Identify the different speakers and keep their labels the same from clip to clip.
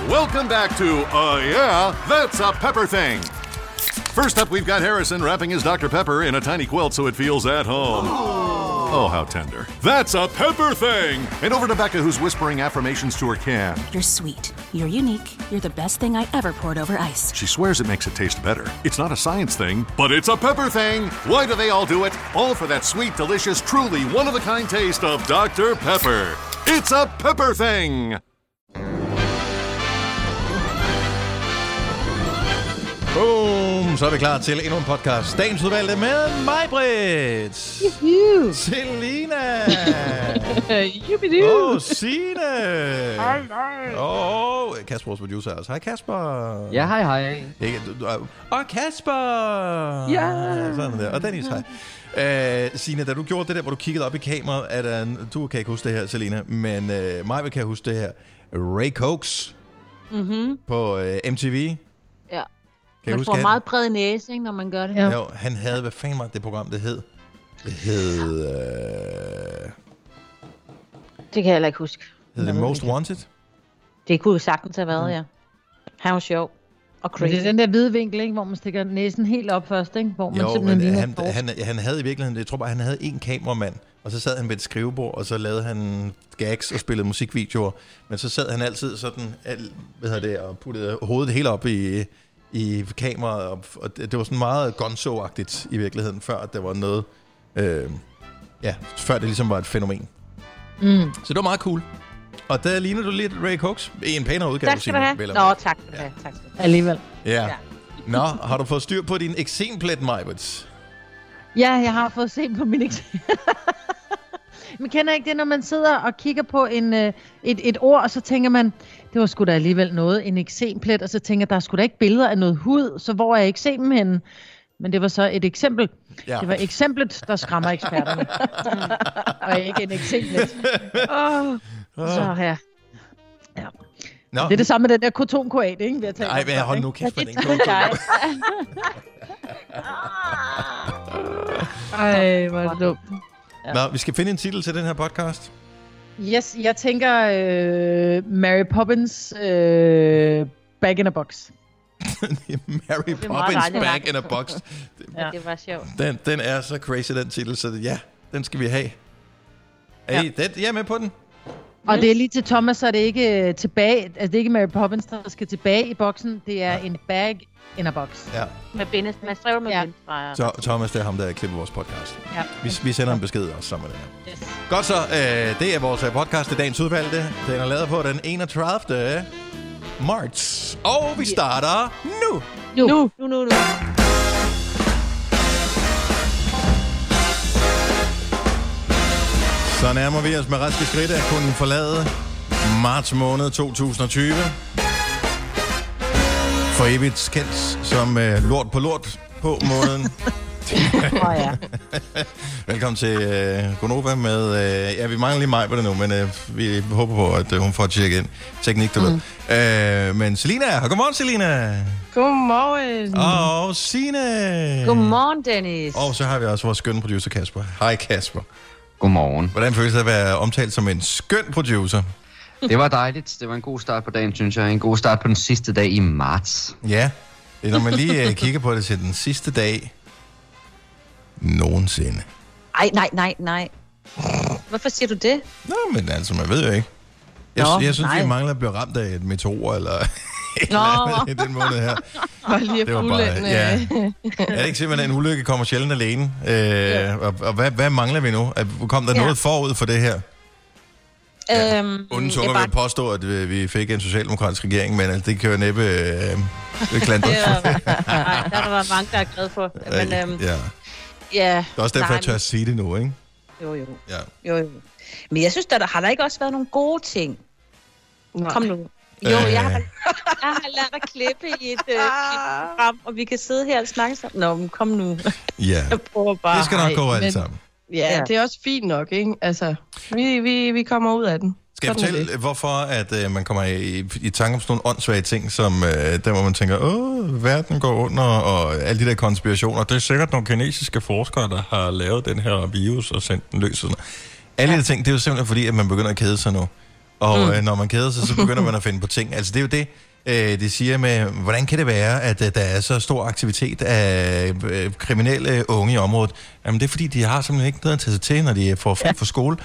Speaker 1: Welcome back to, yeah, that's a pepper thing. First up, we've got Harrison wrapping his Dr. Pepper in a tiny quilt so it feels at home. Oh, how tender. That's a pepper thing! And over to Becca, who's whispering affirmations to her can.
Speaker 2: You're sweet. You're unique. You're the best thing I ever poured over ice.
Speaker 1: She swears it makes it taste better. It's not a science thing, but it's a pepper thing! Why do they all do it? All for that sweet, delicious, truly one-of-a-kind taste of Dr. Pepper. It's a pepper thing!
Speaker 3: Boom! Så er vi klar til endnu en podcast. Dagens udvalgte med mig, Britt. Selina. Signe.
Speaker 4: Hej.
Speaker 3: Og Kasper, vores producer også. Hej, Kasper.
Speaker 4: Ja, hej.
Speaker 3: Og Kasper.
Speaker 4: Ja.
Speaker 3: Sådan der. Og Dennis, hej. Signe, da du gjorde det der, hvor du kiggede op i kameraet, du kan ikke huske det her, Selina, men mig kan huske det her. Ray Cox på MTV.
Speaker 5: Ja.
Speaker 3: Man
Speaker 5: får meget bred næse, ikke, når man gør det.
Speaker 3: Ja. Jo, han havde, hvad fanden var det program, det hed? Det hed...
Speaker 5: Det kan jeg heller ikke huske.
Speaker 3: Hed det Most Wanted?
Speaker 5: Det kunne sagtens have været, ja. Han var sjov og crazy.
Speaker 4: Det er den der hvide vinkel, ikke, hvor man stikker næsen helt op først, ikke? Hvor man
Speaker 3: jo,
Speaker 4: simpelthen
Speaker 3: men han havde i virkeligheden, jeg tror bare, han havde en kameramand, og så sad han ved et skrivebord, og så lavede han gags og spillede musikvideoer. Men så sad han altid sådan, og puttede hovedet helt op i kameraet, og det var sådan meget gonzo-agtigt i virkeligheden, før at der var noget, før det ligesom var et fænomen. Så det var meget cool. Og der ligner du lidt Ray Cox i en pænere udgave.
Speaker 5: Tak skal du have. Nå, tak skal du have. Tak skal du have.
Speaker 4: Alligevel.
Speaker 3: Ja. Nå, har du fået styr på din eksemplet, Majbert?
Speaker 4: Ja, jeg har fået set på min eksempel. Man kender ikke det, når man sidder og kigger på et ord, og så tænker man, det var sgu da alligevel noget, en eksemplet, og så tænker der er sgu da ikke billeder af noget hud, så hvor er eksemen henne? Men det var så et eksempel. Ja. Det var eksemplet, der skræmmer eksperterne. Og ikke en eksemplet. Så her. Ja.
Speaker 3: Nå.
Speaker 4: Det er det samme med den der kotonkoat, ikke?
Speaker 3: Nej, men hold nu kæft med den
Speaker 4: Ej, hvor er det dumt.
Speaker 3: Ja. Nå, vi skal finde en titel til den her podcast.
Speaker 4: Yes, jeg tænker Mary Poppins Bag in a Box.
Speaker 3: Mary Poppins Bag in a Box.
Speaker 5: Ja. Det var sjovt.
Speaker 3: Den er så crazy, den titel, så ja, den skal vi have. Jeg er med på den.
Speaker 4: Og det er lige til Thomas, så er det ikke tilbage, altså det er ikke Mary Poppins, der skal tilbage i boksen, det er en bag in a box.
Speaker 3: Ja.
Speaker 5: Med bindestreg med bindestreg.
Speaker 3: Så Thomas, det er ham, der klipper vores podcast.
Speaker 4: Ja.
Speaker 3: Vi sender en besked også sammen med det her.
Speaker 5: Yes.
Speaker 3: Godt så, det er vores podcast, det er dagens udvalgte. Den er lavet på den 31. marts. Og vi starter nu. Så nærmer vi os med raske skridt at kunne forlade marts måned 2020. For evigt kendt som lort på lort på måneden. Velkommen til Gonova med... vi mangler lige mig på det nu, men vi håber på, at hun får tjekket teknik, du ved. Men Selina er her. Godmorgen, Selina.
Speaker 6: Godmorgen.
Speaker 3: Og Signe.
Speaker 5: Godmorgen, Dennis.
Speaker 3: Og så har vi også vores skønne producer, Kasper. Hej, Kasper.
Speaker 7: Godmorgen.
Speaker 3: Hvordan føles det at være omtalt som en skøn producer?
Speaker 7: Det var dejligt. Det var en god start på dagen, synes jeg. En god start på den sidste dag i marts.
Speaker 3: Ja, det er, når man lige kigger på det til den sidste dag nogensinde.
Speaker 5: Ej, nej. Hvorfor siger du det?
Speaker 3: Nå, men altså, man ved jo ikke. Jeg synes, vi mangler at blive ramt af et meteor, eller i den måned her.
Speaker 6: Bare lige
Speaker 3: det var bare, er det ikke simpelthen, en ulykke kommer sjældent alene? Og hvad mangler vi nu? Kom der noget forud for det her? Uden tunger vil påstå, at vi fik en socialdemokratisk regering, men altså, det kan jo næppe klandre.
Speaker 5: Nej, der var mange, der er glad for. Men, ja.
Speaker 3: Det er også derfor, jeg tør at sige det nu, ikke?
Speaker 5: Jo.
Speaker 3: Ja.
Speaker 5: Jo. Men jeg synes, der har der ikke også været nogle gode ting? Nej. Kom nu. Jo, jeg har lært at klippe i et program, og vi kan sidde her og snakke sammen. Nå, men kom nu.
Speaker 3: Ja,
Speaker 5: jeg prøver bare.
Speaker 3: Det skal nok gå alt sammen.
Speaker 6: Ja, det er også fint nok, ikke? Altså, vi kommer ud af den.
Speaker 3: Skal jeg fortælle, hvorfor at man kommer i tanke om sådan nogle åndssvage ting, som der, hvor man tænker, verden går under, og alle de der konspirationer. Det er sikkert nogle kinesiske forskere, der har lavet den her virus og sendt den løs og sådan. Alle de ting, det er jo simpelthen fordi, at man begynder at kede sig nu. Og når man keder sig, så begynder man at finde på ting. Altså det er jo det, det siger med, hvordan kan det være, at der er så stor aktivitet af kriminelle unge i området? Jamen det er fordi, de har simpelthen ikke noget at tage sig til, når de får fri fra skole.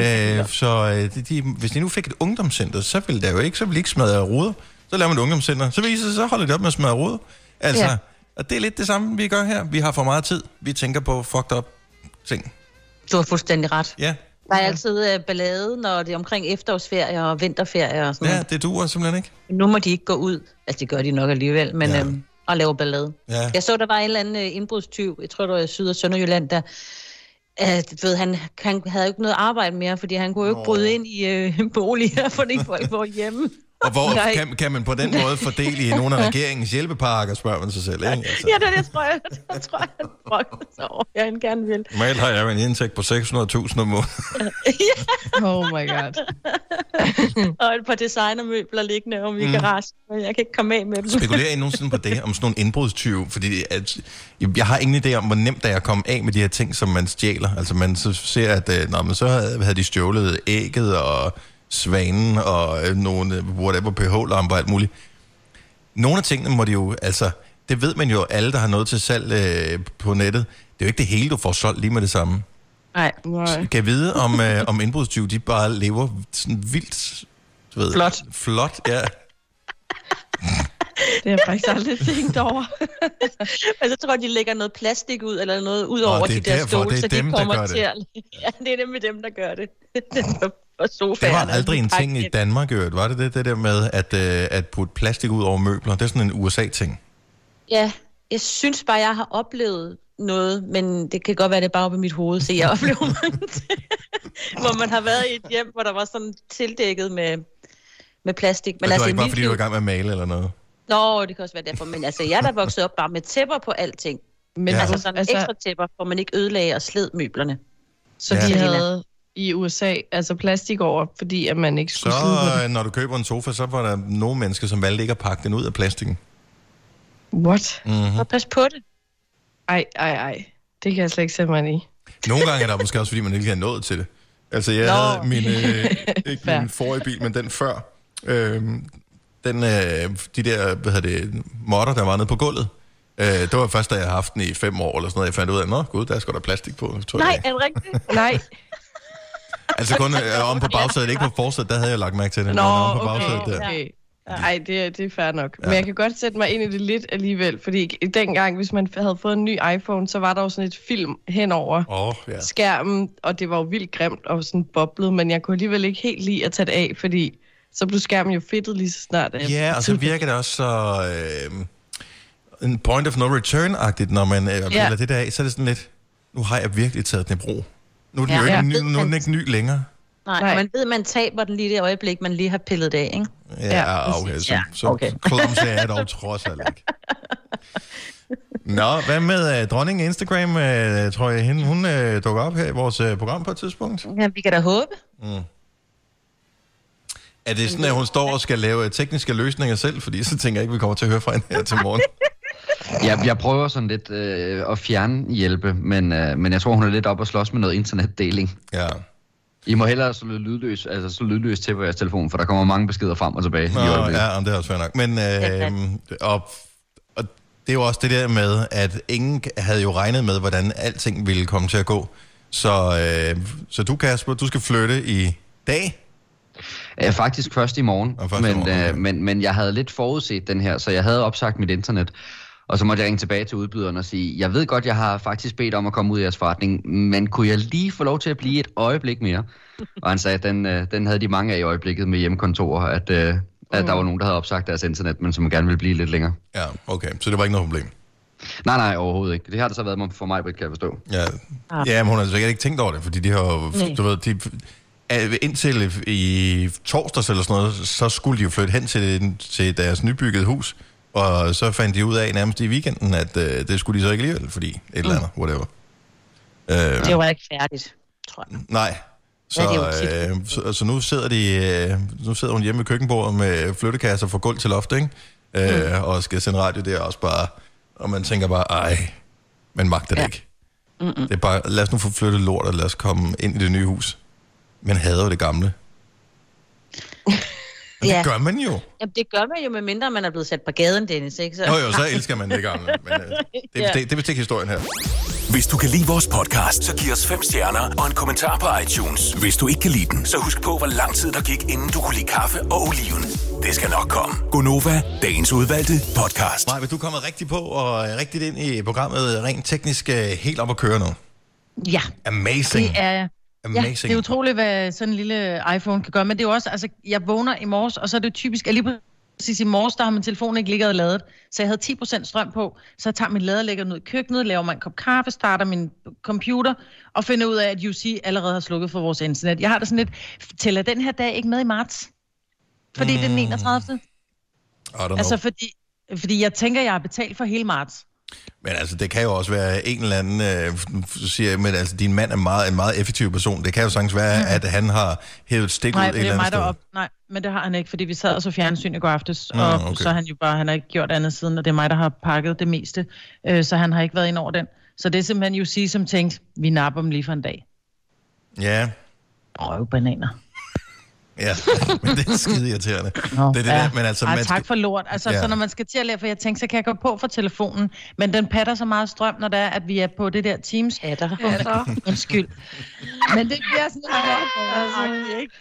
Speaker 3: Hvis de nu fik et ungdomscenter, så ville der jo ikke, så ville de ikke smadre ruder. Så laver man et ungdomscenter. Så viser det sig, så holder de op med at smadre ruder. Altså, og det er lidt det samme, vi gør her. Vi har for meget tid. Vi tænker på fucked up ting.
Speaker 5: Du har fuldstændig ret.
Speaker 3: Ja.
Speaker 5: Der er altid ballade, når det er omkring efterårsferie og vinterferie og sådan noget.
Speaker 3: Ja, det duer simpelthen ikke.
Speaker 5: Nu må de ikke gå ud. Altså, det gør de nok alligevel, men og lave ballade. Ja. Jeg så, der var en eller anden indbrudstyv, jeg tror, det var i Syd- og Sønderjylland, der han havde jo ikke noget arbejde mere, fordi han kunne jo ikke bryde ind i boliger, fordi folk var hjemme.
Speaker 3: Og hvor kan man på den måde fordele i nogle af regeringens hjælpepakker, spørger man sig selv, ikke? Altså.
Speaker 5: Ja, det tror jeg. Det tror jeg, han brokker sig over. Jeg gerne vil.
Speaker 3: Normalt har jeg jo en indtægt på 600.000 om måneden.
Speaker 6: Oh my god.
Speaker 5: Og et par designermøbler liggende om i garagen, men jeg kan ikke komme af med dem.
Speaker 3: Spekulerer I nogensinde på det, om sådan nogle indbrudstyve? Fordi jeg har ingen idé om, hvor nemt det er at komme af med de her ting, som man stjæler. Altså man så ser, at så havde de stjålet ægget og svanen og nogle whatever pH-lamper og alt muligt. Nogle af tingene må de jo, altså, det ved man jo, alle der har noget til salg på nettet, det er jo ikke det hele, du får solgt lige med det samme.
Speaker 5: Nej.
Speaker 3: Kan jeg vide, om indbrudstyve, de bare lever sådan vildt, du ved. Flot, ja.
Speaker 6: Det har jeg faktisk aldrig tænkt over.
Speaker 5: Men så tror jeg, de lægger noget plastik ud, eller noget ud over de der stole, så de kommer til at... Ja, det er nemlig dem, der gør det.
Speaker 3: Det var aldrig en ting i Danmark, var det der med at putte plastik ud over møbler? Det er sådan en USA-ting.
Speaker 5: Ja, jeg synes bare, jeg har oplevet noget, men det kan godt være, det er bare oppe i mit hoved, så jeg oplever mange ting, hvor man har været i et hjem, hvor der var sådan tildækket med plastik. Men
Speaker 3: det var
Speaker 5: altså,
Speaker 3: ikke bare, fordi du var i gang med at male eller noget?
Speaker 5: Nå, det kan også være derfor, men altså, jeg er der vokset op bare med tæpper på alting. Men altså sådan ekstra tæpper, hvor man ikke ødelagde og sled møblerne.
Speaker 6: Så de havde i USA, altså plastik over, fordi at man ikke skulle slide på det.
Speaker 3: Når du køber en sofa, så var der nogle mennesker, som valgte ikke at pakke den ud af plastikken.
Speaker 6: What?
Speaker 3: Mm-hmm.
Speaker 5: Og pas på det.
Speaker 6: Ej. Det kan jeg slet ikke sætte mig ind i.
Speaker 3: Nogle gange er der måske også, fordi man ikke har nået til det. Altså, jeg havde ikke min forrige bil, men den før. De der, modder, der var nede på gulvet. Det var først, da jeg havde haft den i 5 år, eller sådan noget. Jeg fandt ud af, gud, der er sgu da plastik på.
Speaker 5: Nej, er det rigtigt?
Speaker 6: Nej.
Speaker 3: Altså kun om på bagsædet, ikke på forsædet, der havde jeg lagt mærke til det.
Speaker 6: Nå,
Speaker 3: om på bagsædet,
Speaker 6: okay. Ej, det er fair nok. Ja. Men jeg kan godt sætte mig ind i det lidt alligevel, fordi dengang, hvis man havde fået en ny iPhone, så var der jo sådan et film henover skærmen, og det var jo vildt grimt og sådan boblet, men jeg kunne alligevel ikke helt lide at tage det af, fordi så blev skærmen jo fedtet lige så snart.
Speaker 3: Ja, og så virker det også så en point of no return-agtigt, når man piller det der af, så er det sådan lidt, nu har jeg virkelig taget den i brug. Nu er den jo ikke, nu er den ikke ny længere.
Speaker 5: Nej, man ved, man taber den lige det øjeblik, man lige har pillet det af, ikke?
Speaker 3: Ja, okay. Så clumsy er jeg dog trods alt ikke. Nå, hvad med dronningen Instagram? Tror jeg, hun dukker op her i vores program på et tidspunkt?
Speaker 5: Ja, vi kan da håbe.
Speaker 3: Er det sådan, at hun står og skal lave tekniske løsninger selv? Fordi så tænker jeg ikke, vi kommer til at høre fra hende her til morgen.
Speaker 7: Jeg prøver sådan lidt at fjerne hjælpe, men jeg tror, hun er lidt op og slås med noget internetdeling.
Speaker 3: Ja.
Speaker 7: I må hellere slå lydløs til på jeres telefon, for der kommer mange beskeder frem og tilbage.
Speaker 3: Nå, det er også fair nok. Men og det er jo også det der med, at ingen havde jo regnet med, hvordan alting ville komme til at gå. Så du, Kasper, du skal flytte i dag?
Speaker 7: Faktisk først i morgen, men jeg havde lidt forudset den her, så jeg havde opsagt mit internet. Og så måtte jeg ringe tilbage til udbyderen og sige, jeg ved godt, jeg har faktisk bedt om at komme ud af jeres forretning, men kunne jeg lige få lov til at blive et øjeblik mere? Og han sagde, at den havde de mange af i øjeblikket med hjemmekontor, at der var nogen, der havde opsagt deres internet, men som gerne ville blive lidt længere.
Speaker 3: Ja, okay. Så det var ikke noget problem?
Speaker 7: Nej, overhovedet ikke. Det har det så været for mig, kan jeg forstå.
Speaker 3: Ja, men hun har sikkert ikke tænkt over det, fordi de har du ved, indtil i torsdags eller sådan noget, så skulle de jo flytte hen til deres nybyggede hus. Og så fandt de ud af nærmest i weekenden, at det skulle de så ikke alligevel, fordi et eller andet, whatever.
Speaker 5: Det var ikke færdigt, tror jeg.
Speaker 3: Nej. Så nu sidder hun hjemme ved køkkenbordet med flyttekasser fra gulv til loft, ikke? Og skal sende radio der også bare, og man tænker bare, man magter det ikke. Det er bare, lad os nu få flyttet lort, og lad os komme ind i det nye hus. Men hader jo det gamle. Det gør man jo.
Speaker 5: Jamen, det gør man jo, medmindre man er blevet sat på gaden, Dennis, ikke?
Speaker 3: Så elsker man det gamle. Men det er vist ikke historien her.
Speaker 8: Hvis du kan lide vores podcast, så giv os 5 stjerner og en kommentar på iTunes. Hvis du ikke kan lide den, så husk på, hvor lang tid der gik, inden du kunne lide kaffe og oliven. Det skal nok komme. Gonova, dagens udvalgte podcast.
Speaker 3: Nej, men du er kommet rigtig på og rigtigt ind i programmet, rent teknisk helt op at køre nu.
Speaker 4: Ja.
Speaker 3: Amazing.
Speaker 4: Det er...
Speaker 3: Amazing.
Speaker 4: Ja, det er utroligt, hvad sådan en lille iPhone kan gøre. Men det er jo også, altså, jeg vågner i morges, og så er det typisk, at lige præcis i morges, der har min telefon ikke ligget og ladet. Så jeg havde 10% strøm på, så jeg tager min lader, lægger den ud i køkkenet, laver mig en kop kaffe, starter min computer, og finder ud af, at UC allerede har slukket for vores internet. Jeg har det sådan lidt, tæller den her dag ikke med i marts? Fordi det er den 31. Altså, fordi jeg tænker, jeg har betalt for hele marts.
Speaker 3: Men altså, det kan jo også være en eller anden, siger, men altså, din mand er en meget effektiv person. Det kan jo sagtens være, at han har hævet stik ud et eller andet sted.
Speaker 4: Nej, men det har han ikke, fordi vi sad og så fjernsyn i går aftes, og så han jo bare, han har ikke gjort andet siden, og det er mig, der har pakket det meste, så han har ikke været ind over den. Så det er simpelthen UC, som tænkte, vi napper dem lige for en dag.
Speaker 3: Ja.
Speaker 4: Røvbananer.
Speaker 3: Ja, men det er skide irriterende. Det er det der, men altså...
Speaker 4: tak for lort. Altså, så når man skal til at lære, for jeg tænkte, så kan jeg gå på for telefonen, men den patter så meget strøm, når det er, at vi er på det der Teams. Undskyld. Men det bliver sådan noget, ikke?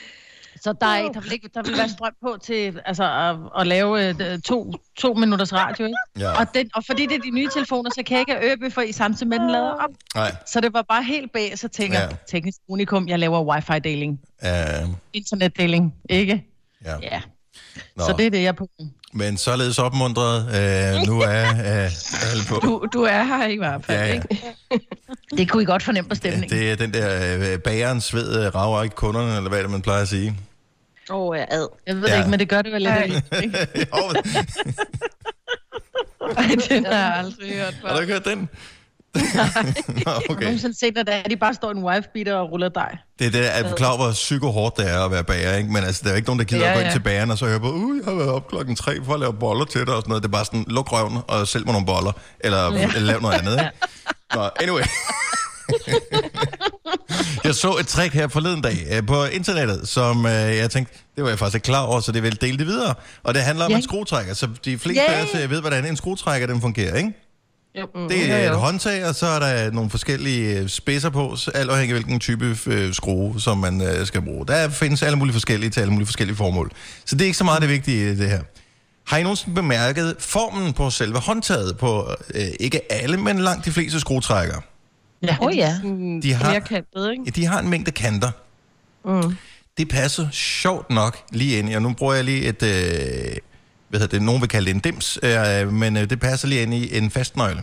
Speaker 4: Så der vil være strøm på til at lave 2 minutters radio, ikke?
Speaker 3: Ja.
Speaker 4: Og fordi det er de nye telefoner, så kan jeg ikke have ørebøffer i samtidig med den lader op. Nej. Så det var bare helt bag, så tænker jeg, teknisk unikum, jeg laver wifi-deling. Internetdeling, ikke? Ja. Så det er det, jeg er på.
Speaker 3: Men således opmuntret, nu er alle på.
Speaker 6: Du er her i hvert fald, ikke?
Speaker 4: Det kunne I godt fornemme på stemningen.
Speaker 3: Det er den der bagerens sved rager ikke kunderne, eller hvad det man plejer at sige.
Speaker 5: Jeg ad.
Speaker 4: Jeg ved det ikke, men det gør det vel lidt.
Speaker 6: Den har jeg aldrig hørt før.
Speaker 3: Har du ikke hørt den?
Speaker 4: Okay. Jeg har set, at de bare står en wife-beater og ruller dig.
Speaker 3: Det er det, at klar hvor psyko-hårdt det er at være bager, ikke? Men altså, der er ikke nogen, der gider at gå ind til bageren og så høre på, jeg har været op 3:00 for at lave boller til dig og sådan noget. Det er bare sådan, luk røven og sælg mig nogle boller, eller lav noget andet, ikke? Nå, anyway. Jeg så et trick her forleden dag på internettet, som jeg tænkte, det var jeg faktisk ikke klar over, så det vil dele det videre. Og det handler om en skruetrækker, så de fleste af os ved, hvordan en skruetrækker den fungerer, ikke? Det er et håndtag, og så er der nogle forskellige spidser på, alt afhængig af hvilken type skrue, som man skal bruge. Der findes alle mulige forskellige til alle mulige forskellige formål. Så det er ikke så meget det vigtige i det her. Har I nogensinde bemærket formen på selve håndtaget på ikke alle, men langt de fleste skruetrækkere?
Speaker 6: Ja.
Speaker 3: De har en mængde kanter. Det passer sjovt nok lige ind. Og nu bruger jeg lige et... nogen vil kalde det en dims, men det passer lige ind i en fastnøgle.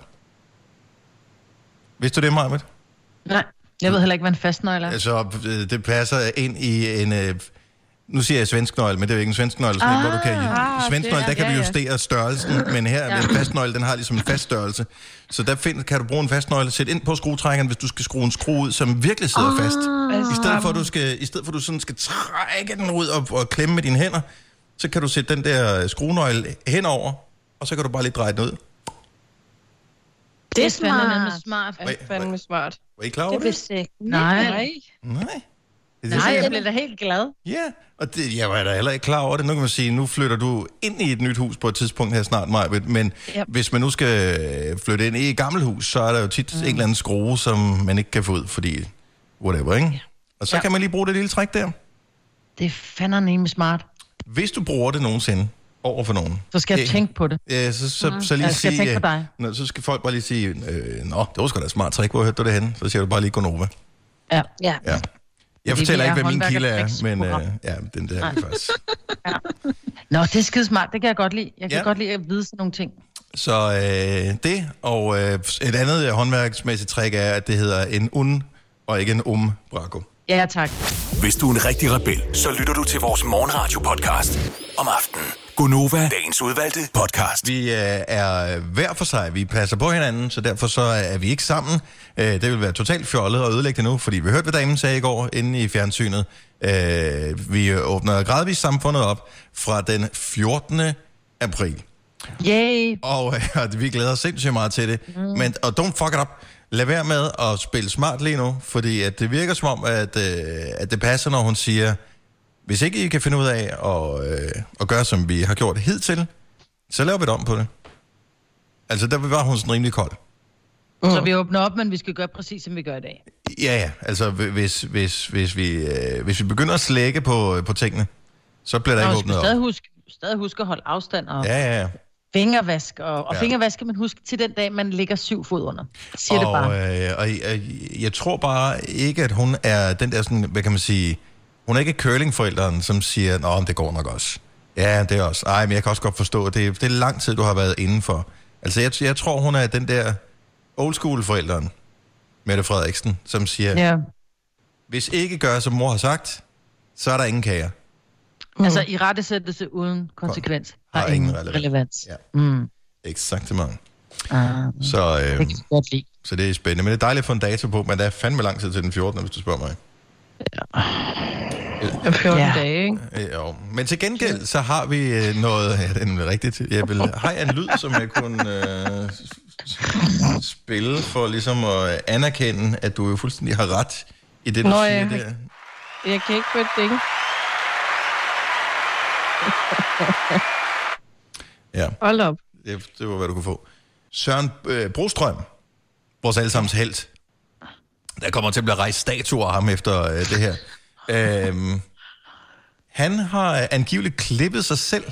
Speaker 3: Vidste du det, Majbert?
Speaker 4: Nej, jeg ved heller ikke, hvad en fastnøgle er.
Speaker 3: Altså, det passer ind i en... nu siger jeg svensknøgle, men det er jo ikke en svensknøgle, sådan hvor du kan... Svensknøgle, der kan du justere størrelsen, men her med en fastnøgle, den har ligesom en fast størrelse. Så der kan du bruge en fastnøgle, sæt ind på skruetrækkeren, hvis du skal skrue en skrue ud, som virkelig sidder fast. I stedet for, at du sådan skal trække den ud og klemme med dine hænder, så kan du sætte den der skruenøgle henover, og så kan du bare lige dreje den ud.
Speaker 5: Det er smart.
Speaker 6: Det er fandme smart.
Speaker 3: Var I klar over det?
Speaker 4: Nej. Jeg blev da helt glad.
Speaker 3: Ja, og jeg var da heller ikke klar over det. Nu kan man sige, nu flytter du ind i et nyt hus på et tidspunkt her snart, Majbert. Men hvis man nu skal flytte ind i et gammelt hus, så er der jo tit en eller anden skrue, som man ikke kan få ud, fordi whatever, ikke? Og så kan man lige bruge det lille træk der.
Speaker 4: Det er fandme smart.
Speaker 3: Hvis du bruger det nogensinde over for nogen...
Speaker 4: Så skal jeg tænke på det.
Speaker 3: Ja, så lige sige...
Speaker 4: tænke på dig.
Speaker 3: Så skal folk bare lige sige, det var sgu da et smart trick, hvor hørte du det henne? Så siger du bare lige Gonova.
Speaker 4: Ja.
Speaker 3: Jeg fortæller ikke, hvad min kilde er, men den der er faktisk.
Speaker 4: Nå, det er skide smart. Det kan jeg godt lide. Jeg kan godt lide at vide sådan nogle ting.
Speaker 3: Så det, og et andet håndværksmæssigt trick er, at det hedder en og ikke en Braco.
Speaker 4: Ja, tak.
Speaker 8: Hvis du er en rigtig rebel, så lytter du til vores morgenradio-podcast om aftenen. Gonova, dagens udvalgte podcast.
Speaker 3: Vi er hver for sig. Vi passer på hinanden, så derfor så er vi ikke sammen. Det vil være totalt fjollet og ødelægge det nu, fordi vi hørte, hvad damen sagde i går inde i fjernsynet. Vi åbner gradvist samfundet op fra den 14. april.
Speaker 4: Yay!
Speaker 3: Og vi glæder os sindssygt meget til det. Men don't fuck it up. Lad være med at spille smart lige nu, fordi at det virker som om, at det passer, når hun siger, Hvis ikke I kan finde ud af at gøre, som vi har gjort hidtil, så laver vi det om på det. Altså, der var hun sådan rimelig kold.
Speaker 4: Så vi åbner op, men vi skal gøre præcis, som vi gør i dag.
Speaker 3: Ja. Altså, hvis vi begynder at slække på tingene, så bliver der ikke åbnet op.
Speaker 4: Stadig huske at holde afstand og
Speaker 3: Ja.
Speaker 4: fingervask. Og fingervask kan man huske til den dag, man ligger 7 fod under. Siger det bare.
Speaker 3: Og jeg tror bare ikke, at hun er den der sådan, hvad kan man sige... Hun er ikke curlingforældren, som siger, nå, det går nok også. Ja, det er også. Ej, men jeg kan også godt forstå, at det er lang tid, du har været indenfor. Altså, jeg tror, hun er den der old school forældren, Mette Frederiksen, som siger, hvis ikke gør, som mor har sagt, så er der ingen kager.
Speaker 4: Altså, i rettesættelse uden konsekvens har ingen relevans.
Speaker 3: Ja. Exakt meget. Så det er spændende. Men det er dejligt at få en dato på, men der er fandme lang tid til den 14., hvis du spørger mig.
Speaker 6: Ja. 14 dage, ikke?
Speaker 3: Jo. Men til gengæld, så har vi noget... Ja, det er rigtigt. Har jeg en lyd, som jeg kunne spille for ligesom at anerkende, at du jo fuldstændig har ret i det, du siger der?
Speaker 6: Jeg kan ikke få et ding.
Speaker 3: Ja.
Speaker 6: Hold op.
Speaker 3: Det var, hvad du kunne få. Søren Brostrøm, vores allesammens helt. Der kommer til at blive rejst statuer af ham efter det her. Han har angiveligt klippet sig selv.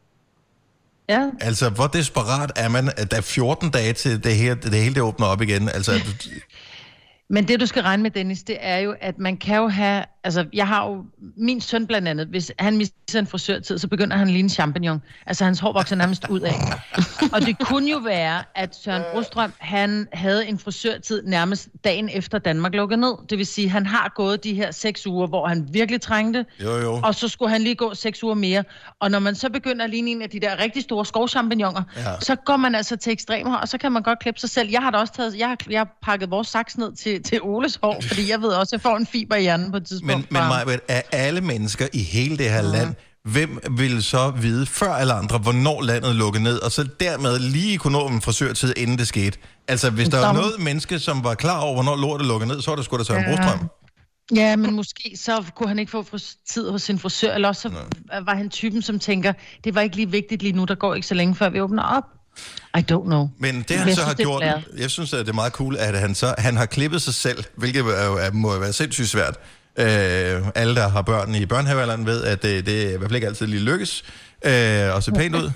Speaker 4: Ja.
Speaker 3: Altså, hvor desperat er man, at der er 14 dage til det hele det åbner op igen? Altså,
Speaker 4: Men det, du skal regne med, Dennis, det er jo, at man kan jo have... Altså, jeg har jo... Min søn blandt andet, hvis han misser en frisørtid, så begynder han at ligne en champignon. Altså, hans hår vokser nærmest ud af. Og det kunne jo være, at Søren Brostrøm, han havde en frisørtid nærmest dagen efter Danmark lukkede ned. Det vil sige, han har gået de her 6 uger, hvor han virkelig trængte.
Speaker 3: Jo.
Speaker 4: Og så skulle han lige gå 6 uger mere. Og når man så begynder at ligne en af de der rigtig store skovchampignoner, så går man altså til ekstremer, og så kan man godt klippe sig selv. Jeg har da også taget... Jeg har pakket vores saks ned til Oles hår, fordi jeg ved også, at jeg får en fiber i hjernen på et tidspunkt.
Speaker 3: Men af alle mennesker i hele det her land, hvem ville så vide før eller andre, hvornår landet lukkede ned, og så dermed lige kunne nå en frisørtid, inden det skete? Altså, hvis der var noget menneske, som var klar over, hvornår lortet lukkede ned, så var det sgu da Søren Brostrøm.
Speaker 4: Ja, men måske så kunne han ikke få tid hos sin frisør, eller også så var han typen, som tænker, det var ikke lige vigtigt lige nu, der går ikke så længe, før vi åbner op. I don't know.
Speaker 3: Men det han så har gjort, jeg synes, at det er meget cool, at han har klippet sig selv, hvilket må være sindssygt svært. Alle, der har børn i børnehavealderen, ved, at det i hvert fald ikke altid lige lykkes og se pænt ud.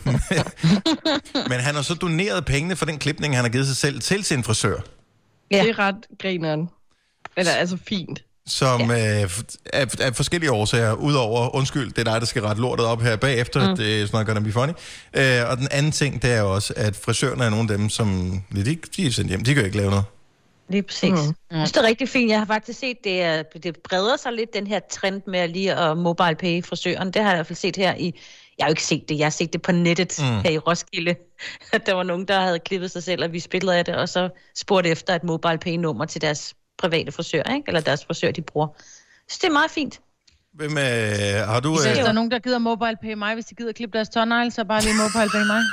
Speaker 3: Men han har så doneret pengene for den klipning, han har givet sig selv til sin frisør.
Speaker 6: Ja. Det er ret grineren. Eller altså fint.
Speaker 3: Som af forskellige årsager, udover, undskyld, det er dig, der skal rette lortet op her bagefter, det er sådan noget gonna be funny. Og den anden ting, det er jo også, at frisørerne er nogle af dem, som de er sendt hjem, de kan jo ikke lave noget.
Speaker 5: Lige præcis. Jeg synes, det er rigtig fint. Jeg har faktisk set, det breder sig lidt, den her trend med lige at mobile pay frisøren. Det har jeg i hvert fald set her i... Jeg har jo ikke set det. Jeg har set det på nettet her i Roskilde. Der var nogen, der havde klippet sig selv, og vi spillede af det, og så spurgte efter et mobile pay-nummer til deres private frisør, ikke? Eller deres frisør, de bruger. Så det er meget fint.
Speaker 3: Hvem har du...
Speaker 4: Hvis der er nogen, der gider mobile pay mig, hvis de gider klippe deres tårnegle, så bare lige mobile pay mig.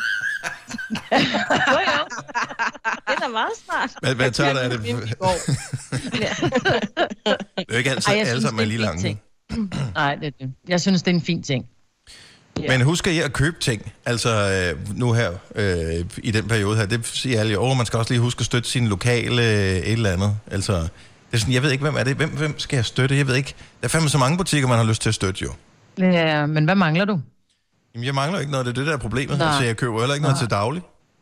Speaker 5: Jo. Det er da meget smart.
Speaker 3: Hvad tager der af det? Det er jo ikke altid, alle sammen er lige lange.
Speaker 4: Nej, det er det. Jeg synes, det er en fin ting.
Speaker 3: Men husk I at købe ting, altså nu her, i den periode her, det siger alle jo, man skal også lige huske at støtte sin lokale et eller andet, altså, det er sådan, jeg ved ikke, hvem er det, hvem skal jeg støtte, jeg ved ikke, der er fandme så mange butikker, man har lyst til at støtte jo.
Speaker 4: Ja, men hvad mangler du?
Speaker 3: Jamen, jeg mangler ikke noget, det er det, der er problemet, så jeg køber heller ikke noget til daglig.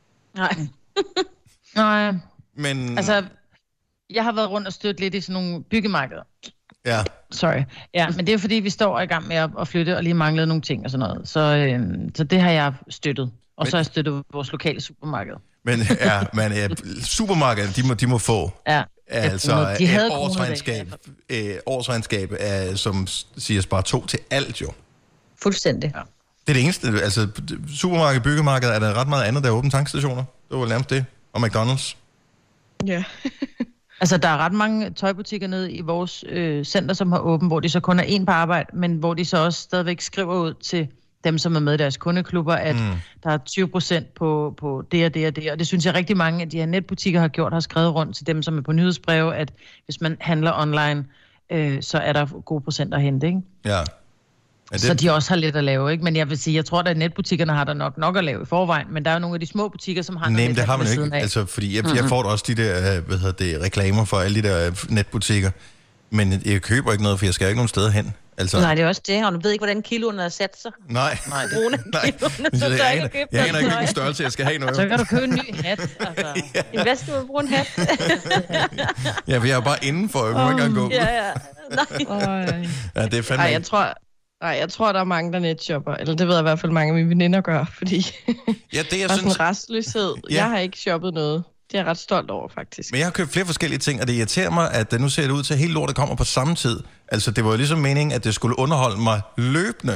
Speaker 4: Nej.
Speaker 3: Men...
Speaker 4: Altså, jeg har været rundt og støtte lidt i sådan nogle byggemarkeder.
Speaker 3: Ja.
Speaker 4: Sorry. Ja, men det er fordi, vi står i gang med at flytte og lige manglede nogle ting og sådan noget. Så det har jeg støttet. Og så har jeg støttet vores lokale supermarked.
Speaker 3: Men supermarkedet, de må få.
Speaker 4: Ja.
Speaker 3: Altså årsregnskab er, som siger bare 2 til alt jo.
Speaker 5: Fuldstændig.
Speaker 3: Ja. Det er det eneste. Altså supermarked, byggemarked, er der ret meget andet, der er åbne tankstationer. Det var nærmest det. Og McDonald's.
Speaker 6: Ja.
Speaker 4: Altså, der er ret mange tøjbutikker nede i vores center, som har åbent, hvor de så kun er en på arbejde, men hvor de så også stadigvæk skriver ud til dem, som er med i deres kundeklubber, at der er 20% på det og det og det. Og det synes jeg rigtig mange af de her netbutikker har gjort, har skrevet rundt til dem, som er på nyhedsbreve, at hvis man handler online, så er der gode procenter at hente, ikke?
Speaker 3: Ja.
Speaker 4: Så de også har lidt at lave, ikke? Men jeg vil sige, jeg tror, at netbutikkerne har der nok at lave i forvejen, men der er jo nogle af de små butikker, som har noget
Speaker 3: det har man jo ikke, altså, fordi jeg får også de der, reklamer for alle de der netbutikker, men jeg køber ikke noget, for jeg skal ikke nogen steder hen. Altså...
Speaker 5: Nej, det er også det, og du ved ikke, hvordan kiloen er sat sig.
Speaker 3: Nej.
Speaker 5: Jeg
Speaker 3: aner ikke, hvilken størrelse jeg skal have noget.
Speaker 4: Så kan du købe en ny hat. Altså.
Speaker 5: Ja. Hvad skal du bruge en hat?
Speaker 3: Ja, for jeg er bare indenfor, jeg må ikke engang gå.
Speaker 5: Ja.
Speaker 6: Nej.
Speaker 3: Ja, det er fandme...
Speaker 6: jeg tror, der er mange, der netshopper. Eller det ved jeg i hvert fald mange af mine veninder gør, fordi
Speaker 3: ja, det, jeg
Speaker 6: synes...
Speaker 3: sådan
Speaker 6: restløshed. Ja. Jeg har ikke shoppet noget. Det er jeg ret stolt over, faktisk.
Speaker 3: Men jeg har købt flere forskellige ting, og det irriterer mig, at nu ser det ud til, at hele lortet kommer på samme tid. Altså, det var jo ligesom meningen, at det skulle underholde mig løbende.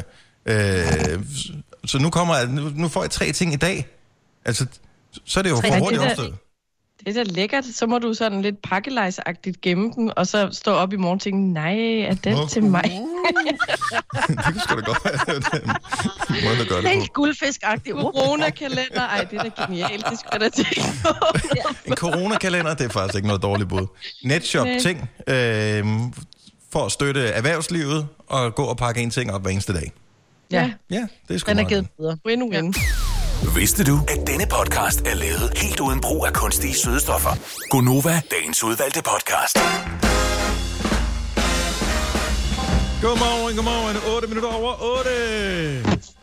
Speaker 3: Så nu får jeg 3 ting i dag. Altså, så er det jo for hurtigt opstået.
Speaker 6: Det er da lækkert. Så må du sådan lidt pakkelejsagtigt gemme den, og så stå op i morgen og tænke, nej, er den til mig?
Speaker 3: Det kan sgu da godt være. Det er
Speaker 4: helt guldfisk-agtigt.
Speaker 6: Corona-kalender. Ej, det er da genialt. Det skal da tænke på.
Speaker 3: En corona-kalender, det er faktisk ikke noget dårligt bud. Netshop-ting for at støtte erhvervslivet og gå og pakke en ting op hver eneste dag.
Speaker 6: Ja,
Speaker 3: det er sgu
Speaker 4: den er
Speaker 3: meget.
Speaker 4: givet videre.
Speaker 6: Win-win.
Speaker 8: Vidste du, at denne podcast er lavet helt uden brug af kunstige sødestoffer? Gonova, dagens udvalgte podcast.
Speaker 3: Godmorgen. 8 minutter over 8.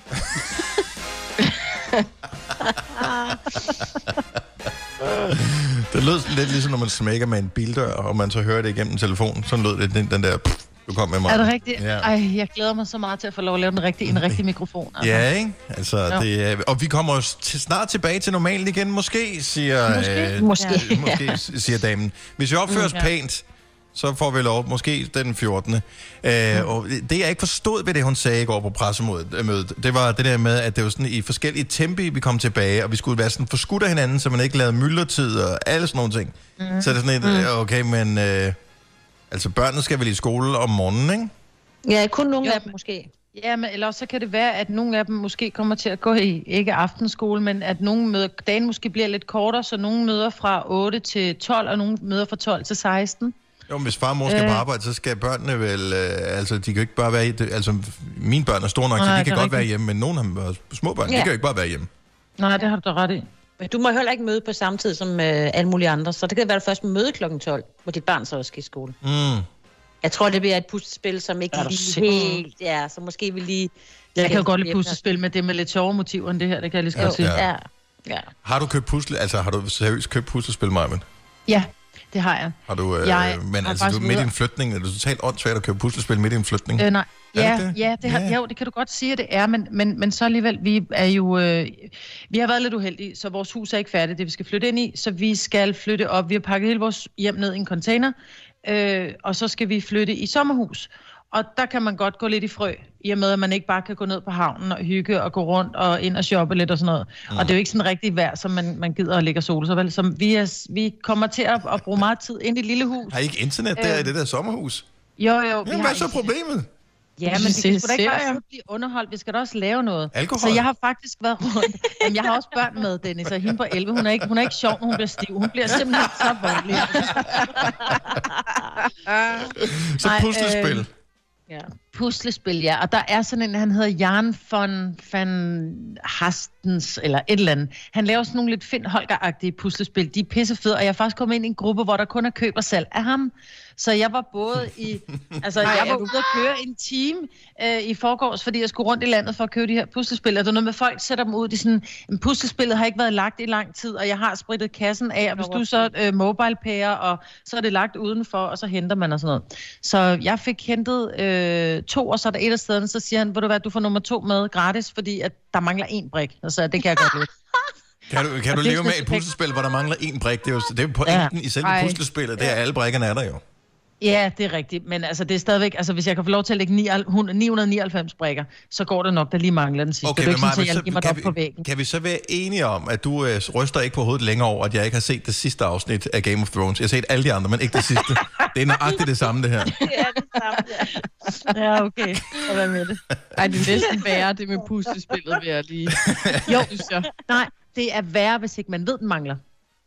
Speaker 3: Det lød lidt ligesom, når man smækker med en bildør, og man så hører det igennem telefonen. Sådan lød det, den der... Du kom med mig.
Speaker 4: Er det rigtigt? Ja. Ej, jeg glæder mig så meget til at få lov at lave en rigtig mikrofon. Altså.
Speaker 3: Ja, ikke? Altså, det, og vi kommer snart tilbage til normalen igen, måske, siger, siger damen. Hvis vi opfører os pænt, så får vi lov, måske den 14. Og det, jeg ikke forstod ved det, hun sagde i går på pressemødet, det var det der med, at det var sådan i forskellige tempi, vi kom tilbage, og vi skulle være sådan forskudt af hinanden, så man ikke lavede myldretid og alle sådan nogle ting. Så er det sådan et, okay, men... Altså, børnene skal vel i skole om morgenen, ikke?
Speaker 5: Ja, kun nogle af dem måske.
Speaker 4: Ja, men ellers så kan det være, at nogle af dem måske kommer til at gå i, ikke aftenskole, men at nogle møder, dagen måske bliver lidt kortere, så nogle møder fra 8 til 12, og nogle møder fra 12 til 16.
Speaker 3: Jo, men hvis far og mor skal på arbejde, så skal børnene vel... altså, de kan jo ikke bare være... Altså, mine børn er store nok, så de kan godt være hjemme, men nogle af små børn, de kan jo ikke bare være hjemme.
Speaker 4: Nej, det har du da ret i.
Speaker 5: Du må heller ikke møde på samme tid som alle mulige andre, så det kan være det først møde klokken 12, hvor dit barn så også skal i skole. Jeg tror, det bliver et puslespil, som ikke lige helt... Ja, så måske vi lige...
Speaker 4: Jeg kan jo godt lide puslespil med det med lidt sjove motiver end det her, det kan jeg lige så godt sige.
Speaker 5: Ja.
Speaker 3: Har du købt har du seriøst købt puslespil, Marvin?
Speaker 4: Ja, det har jeg.
Speaker 3: Har du... men altså, du er midt i en flytning, er det totalt åndssvagt at købe puslespil midt i en flytning?
Speaker 4: Nej. Jo, det kan du godt sige, at det er, men så alligevel, vi er jo, vi har været lidt uheldige, så vores hus er ikke færdigt, det vi skal flytte ind i, så vi skal flytte op, vi har pakket hele vores hjem ned i en container, og så skal vi flytte i sommerhus, og der kan man godt gå lidt i frø, i og med, at man ikke bare kan gå ned på havnen og hygge og gå rundt og ind og shoppe lidt og sådan noget, og det er jo ikke sådan rigtig vejr, som man gider at ligge og sole sig, vel, så vi kommer til at bruge meget tid ind i et lille hus.
Speaker 3: Har I ikke internet der i det der sommerhus?
Speaker 4: Jo.
Speaker 3: Jamen, hvad er så problemet?
Speaker 4: Ja, men det kan sgu da ikke bare blive underholdt. Vi skal da også lave noget.
Speaker 3: Alkohol?
Speaker 4: Så jeg har faktisk været rundt. Jamen, jeg har også børn med, Dennis, og hende på 11. Hun er ikke sjov, når hun bliver stiv. Hun bliver simpelthen så voldelig.
Speaker 3: Så puslespil.
Speaker 4: Ja, puslespil, ja. Og der er sådan en, han hedder Jan van Hastens, eller et eller andet. Han laver sådan nogle lidt Finn Holger-agtige puslespil. De er pissefede, og jeg er faktisk kommet ind i en gruppe, hvor der kun er køb og salg af ham. Så jeg var både i... Altså, jeg var ude at køre en time i forgårs, fordi jeg skulle rundt i landet for at købe de her puslespil. Og det er noget med, folk sætter dem ud. De sådan, puslespillet har ikke været lagt i lang tid, og jeg har spritet kassen af. Og hvis du så mobile payer, og så er det lagt udenfor, og så henter man og sådan noget. Så jeg fik hentet 2, og så er der et af stederne, så siger han, ved du hvad, du får nummer 2 med gratis, fordi at der mangler 1 brik. Så det kan jeg godt lide.
Speaker 3: Kan du leve med et puslespil, hvor der mangler 1 brik? Det er jo pointen i selve puslespillet. Det er alle brikkerne er der jo.
Speaker 4: Ja, det er rigtigt, men altså det er stadigvæk, altså hvis jeg kan få lov til at lægge 999 brikker, så går det nok, der lige mangler den sidste.
Speaker 3: Okay,
Speaker 4: det er ikke sådan, at jeg giver mig op på væggen.
Speaker 3: Kan vi så være enige om, at du ryster ikke på hovedet længere over, at jeg ikke har set det sidste afsnit af Game of Thrones? Jeg har set alle de andre, men ikke det sidste. Det er nøjagtigt det samme, det her.
Speaker 5: Det er det samme, ja.
Speaker 4: Ja, okay. Så hvad med det?
Speaker 6: Ej, det er næsten værre, det med puslespillet, vil jeg lige...
Speaker 4: Jo, nej, det er værre, hvis ikke man ved, den mangler.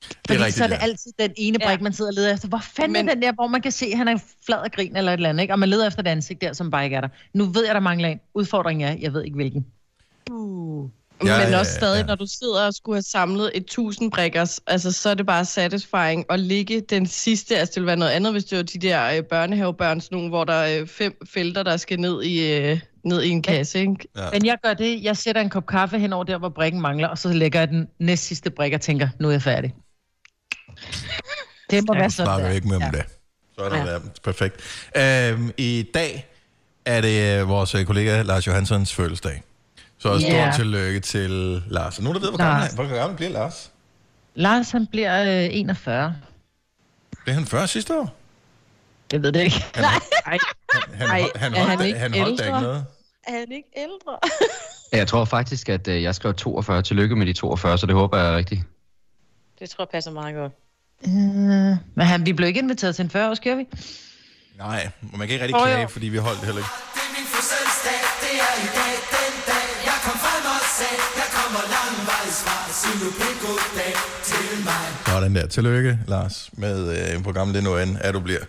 Speaker 4: Fordi
Speaker 3: rigtigt,
Speaker 4: så er det altid den ene brik, man sidder og leder efter. Hvor fanden er den der, hvor man kan se, at han er flad og grin eller et eller andet, ikke? Og man leder efter et ansigt der, som bare ikke er der. Nu ved jeg, der mangler en. Udfordringen er, jeg ved ikke hvilken.
Speaker 6: Men også stadig, når du sidder og skulle have samlet 1000 brikker, altså så er det bare satisfying at ligge den sidste, altså det ville være noget andet, hvis det var de der børnehavebørns nogen, hvor der er 5 felter, der skal ned i en kasse, ikke?
Speaker 4: Ja. Men jeg gør det, jeg sætter en kop kaffe hen over der, hvor brikken mangler, og så lægger jeg den næst sidste brik og tænker, nu er jeg færdig. Det må være sådan.
Speaker 3: Jeg snakker ikke med om det. Så er det perfekt. I dag er det vores kollega Lars Johanssons fødselsdag. Så stort tillykke til Lars. Nu der ved, hvor gammel bliver Lars?
Speaker 4: Lars, han bliver 41.
Speaker 3: Blev han 40 sidste år?
Speaker 4: Jeg ved det ikke.
Speaker 3: Han holdt da ikke noget.
Speaker 5: Er han ikke ældre?
Speaker 7: Jeg tror faktisk, at jeg skrev 42. Tillykke med de 42, så det håber jeg er rigtigt.
Speaker 5: Det tror jeg passer meget godt.
Speaker 4: Men vi blev ikke inviteret til en 40-års, gør vi?
Speaker 3: Nej, man kan ikke rigtig klage, fordi vi holdt det heller ikke.
Speaker 9: Det er min fødselsdag, det er i dag, den dag. Jeg kom frem og sagde, der kommer langvejs fra. Sig nu pænt goddag til mig.
Speaker 3: Sådan der. Tillykke, Lars, med hvor gammel det nu er du bliver.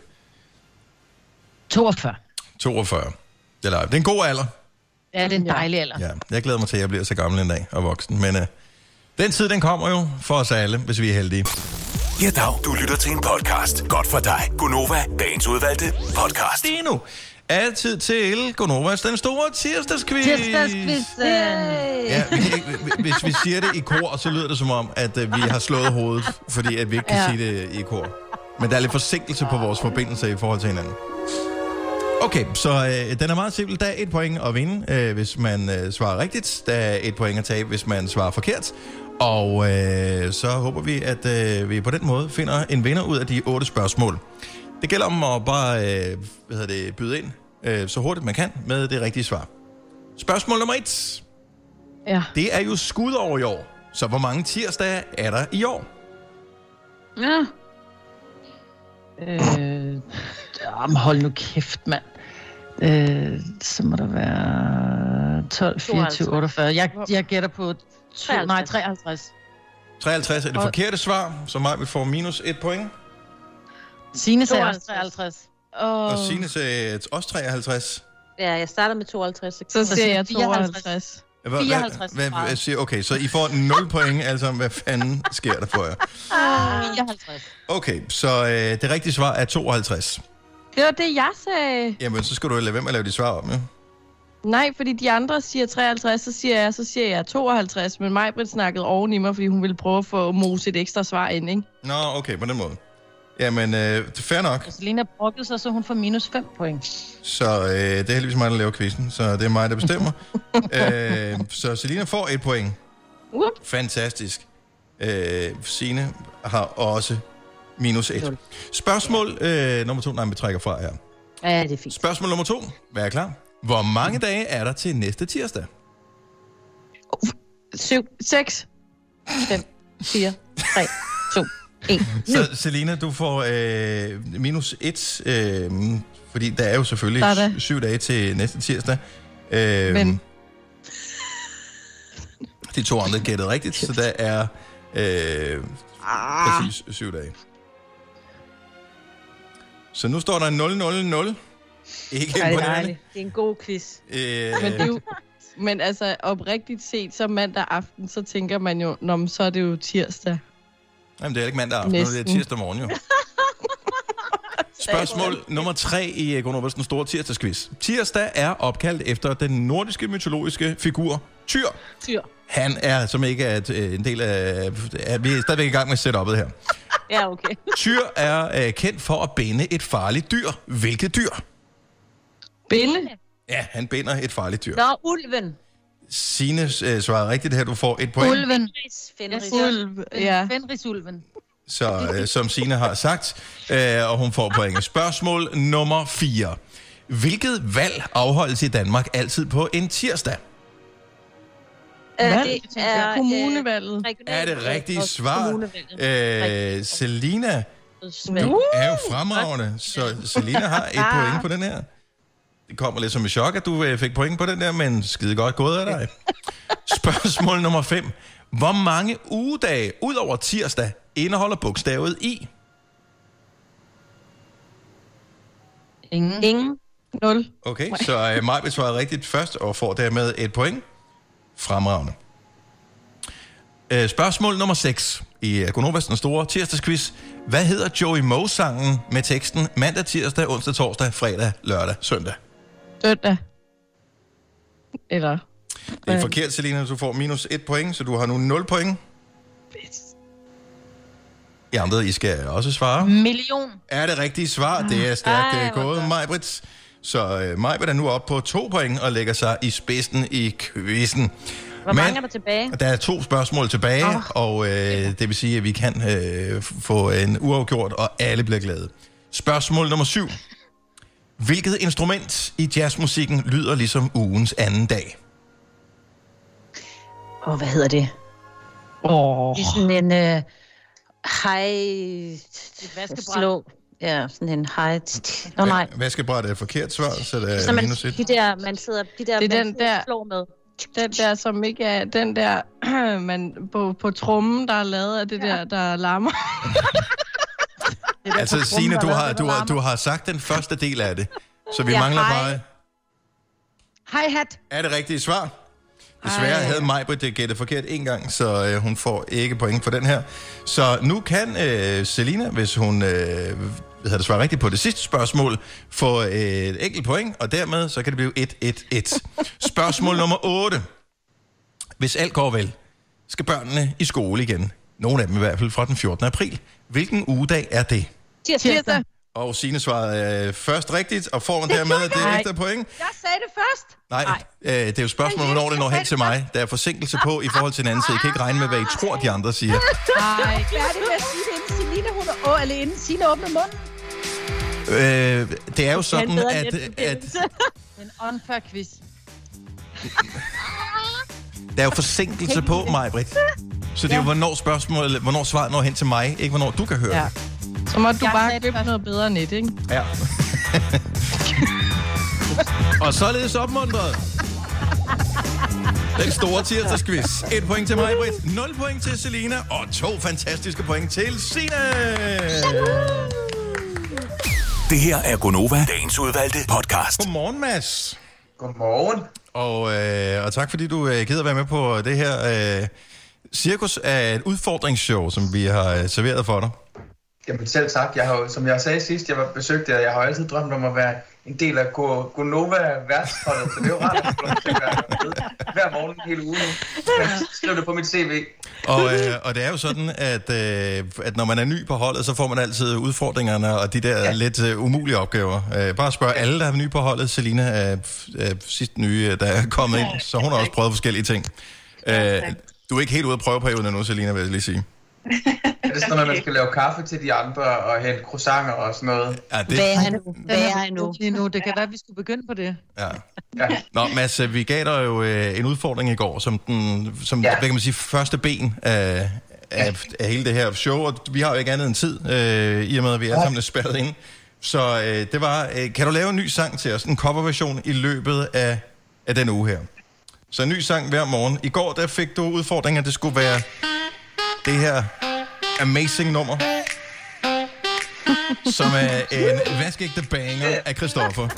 Speaker 4: 42.
Speaker 3: 42. Det er en god alder.
Speaker 4: Ja, det er en dejlig alder.
Speaker 3: Ja, jeg glæder mig til, at jeg bliver så gammel en dag og voksen. Men den tid, den kommer jo for os alle, hvis vi er heldige.
Speaker 8: Ja, dag. Du lytter til en podcast. Godt for dig. Gonova, dagens udvalgte podcast.
Speaker 3: Det er nu altid til Gonovas den store tirsdagsquiz. Ja, hvis vi siger det i kor, så lyder det som om, at vi har slået hovedet, fordi at vi ikke kan sige det i kor. Men der er lidt forsinkelse på vores forbindelse i forhold til hinanden. Okay, så den er meget simpel. Der er 1 point at vinde, hvis man svarer rigtigt. Der er 1 point at tabe, hvis man svarer forkert. Og så håber vi, at vi på den måde finder en vinder ud af de 8 spørgsmål. Det gælder om at bare byde ind så hurtigt man kan med det rigtige svar. Spørgsmål nummer 1.
Speaker 6: Ja.
Speaker 3: Det er jo skudår i år. Så hvor mange tirsdage er der i år?
Speaker 4: Ja. Hold nu kæft, mand. Så må der være 12, 24, 48. Jeg gætter på 53.
Speaker 3: 53 er det forkerte svar, så mig vil få minus 1 point.
Speaker 4: Signe sagde også 53.
Speaker 3: Og Signe sagde også 53.
Speaker 5: Ja, jeg starter med 52.
Speaker 6: Så siger jeg 52.
Speaker 3: 54. Okay, så I får 0 point, altså hvad fanden sker der for jer?
Speaker 4: 54.
Speaker 3: Okay, så det rigtige svar er 52.
Speaker 6: Det var det, jeg sagde.
Speaker 3: Jamen, så skal du lade være med at lave de svar om, ja?
Speaker 6: Nej, fordi de andre siger 53, så siger jeg 52, men Maj-Brit snakkede oven i mig, fordi hun ville prøve at få mose et ekstra svar ind, ikke?
Speaker 3: Nå, okay, på den måde. Jamen, det er fair nok.
Speaker 4: Og Selina brokkede sig, så hun får minus 5 point.
Speaker 3: Så det er heldigvis mig, der laver quizzen, så det er mig, der bestemmer. Så Selina får 1 point. Fantastisk. Signe har også minus 1. Spørgsmål nummer 2. Nej, vi trækker fra her.
Speaker 4: Ja, det er fint.
Speaker 3: Spørgsmål nummer 2. Vær klar. Hvor mange dage er der til næste tirsdag?
Speaker 6: 7, 6, 5, 4, 3, 2, 1.
Speaker 3: Så Selina, du får minus 1, fordi der er jo selvfølgelig 7 dage til næste tirsdag. Men de 2 andre gættede rigtigt, så der er præcis 7 dage. Så nu står der 0-0-0. Ikke imponerende.
Speaker 5: Det er en god quiz.
Speaker 6: Men altså, oprigtigt set, så mandag aften, så tænker man jo, så er det jo tirsdag.
Speaker 3: Jamen, det er ikke mandag aften, det er tirsdag morgen jo. Spørgsmål nummer 3 i Gonovas den store tirsdagsquiz. Tirsdag er opkaldt efter den nordiske mytologiske figur Tyr. Han er, som ikke er en del af... Vi er stadigvæk i gang med setup'et her.
Speaker 5: Ja, okay.
Speaker 3: Tyr er kendt for at binde et farligt dyr. Hvilket dyr?
Speaker 6: Binde?
Speaker 3: Ja, han binder et farligt dyr.
Speaker 5: Nå, ulven.
Speaker 3: Signe svarer rigtigt her. Du får 1 point.
Speaker 4: Ulven.
Speaker 6: Fenrisulven.
Speaker 3: Så som Signe har sagt, og hun får point. Spørgsmål nummer 4. Hvilket valg afholdes i Danmark altid på en tirsdag?
Speaker 6: Det er kommunevalget.
Speaker 3: Er det rigtige svar? Selina, du er jo fremragende, så Selina har 1 point på den her. Det kommer lidt som et chok, at du fik point på den der, men skide godt gået af dig. Spørgsmål nummer 5. Hvor mange ugedage ud over tirsdag indeholder bogstavet I?
Speaker 6: Ingen. 0.
Speaker 3: Okay, så Maj svarer rigtigt først og får dermed et point. Fremragende. Spørgsmål nummer 6 i Gonovas den store tirsdagsquiz. Hvad hedder Joey Moe-sangen med teksten mandag, tirsdag, onsdag, torsdag, fredag, lørdag, søndag?
Speaker 6: Søndag. Eller...
Speaker 3: Det er forkert, Selina. Du får minus 1 point, så du har nu 0 point. I andre, I skal også svare.
Speaker 4: Million.
Speaker 3: Er det rigtige svar? Det er stærkt gået, Majbrit. Så Majbrit er nu oppe på 2 point og lægger sig i spidsen i quizzen.
Speaker 5: Hvor mange er der tilbage?
Speaker 3: Der er 2 spørgsmål tilbage, og det vil sige, at vi kan få en uafgjort, og alle bliver glade. Spørgsmål nummer 7. Hvilket instrument i jazzmusikken lyder ligesom ugens anden dag?
Speaker 5: Hvad hedder det? Det er sådan en high... Slå. Ja, sådan en high... nej.
Speaker 3: Vaskebræt er forkert svar, så det er
Speaker 5: så
Speaker 3: minus 1.
Speaker 5: De der, man sidder...
Speaker 6: Det er den der... Slår med. Den der, som ikke er... Den der, man på trommen, der er lavet af det der larmer.
Speaker 3: Altså, Signe, du har sagt den første del af det, så vi mangler bare...
Speaker 4: Hi-hat.
Speaker 3: Er det rigtige svar? Desværre havde Majbrit gættet forkert en gang, så hun får ikke point for den her. Så nu kan Selina, hvis hun havde svaret rigtigt på det sidste spørgsmål, få et enkelt point, og dermed så kan det blive 1-1-1. Spørgsmål nummer 8. Hvis alt går vel, skal børnene i skole igen. Nogle af dem i hvert fald fra den 14. april. Hvilken ugedag er det?
Speaker 6: Tirsdag.
Speaker 3: Og Signe svarede først rigtigt, og får man dermed det ekstra point.
Speaker 4: Jeg sagde det først.
Speaker 3: Nej, det er jo spørgsmålet, hvornår det når hen til mig. Der er forsinkelse på i forhold til den anden side. I kan ikke regne med, hvad I tror, de andre siger.
Speaker 4: Nej, hvad er det med at sige det, inden Selina eller inden Signe åbner munden?
Speaker 3: Det er jo sådan, at
Speaker 4: En unfair quiz.
Speaker 3: der er jo forsinkelse på, Majbrit. Så det er jo, hvornår svaret når hen til mig, ikke hvornår du kan høre.
Speaker 6: Ja. Så må du bare købe noget bedre net, ikke?
Speaker 3: Ja. Og således opmuntret. Den store tirsdagsquiz. 1 point til mig, Britt. 0 point til Selina. Og 2 fantastiske point til Signe.
Speaker 8: Det her er Gonova, dagens udvalgte podcast.
Speaker 3: Godmorgen, Mads.
Speaker 10: Godmorgen.
Speaker 3: Og tak fordi du gider være med på det her cirkus af et udfordringsshow, som vi har serveret for dig.
Speaker 10: Jamen selv tak. Jeg har, som jeg sagde sidst, jeg var besøgt der, jeg har altid drømt om at være en del af Gonova-værtsholdet, så det er jo rart at få lov til at være med hver morgen hele ugen nu. Jeg skriver det på mit CV.
Speaker 3: Og det er jo sådan, at når man er ny på holdet, så får man altid udfordringerne og de der lidt umulige opgaver. Bare spørg alle, der er ny på holdet. Selina er sidst nye, der er kommet ind, så hun har også prøvet forskellige ting. Du er ikke helt ude af prøveperioden nu, Selina, vil jeg lige sige.
Speaker 10: Er det sådan, at man skal lave kaffe til de andre og hente croissanter og sådan noget?
Speaker 3: Ja,
Speaker 5: Hvad er nu?
Speaker 4: Det kan være, at vi skulle begynde på det.
Speaker 3: Ja. Nå, Mads, vi gav dig jo en udfordring i går, som hvad kan man sige, første ben af hele det her show, og vi har jo ikke andet end tid, i og med, at vi er sammen spærret inde. Så det var, kan du lave en ny sang til os, en coverversion i løbet af den uge her? Så en ny sang hver morgen. I går, der fik du udfordringen, at det skulle være det her amazing nummer, som er en vaskeægte banger af Christoffer.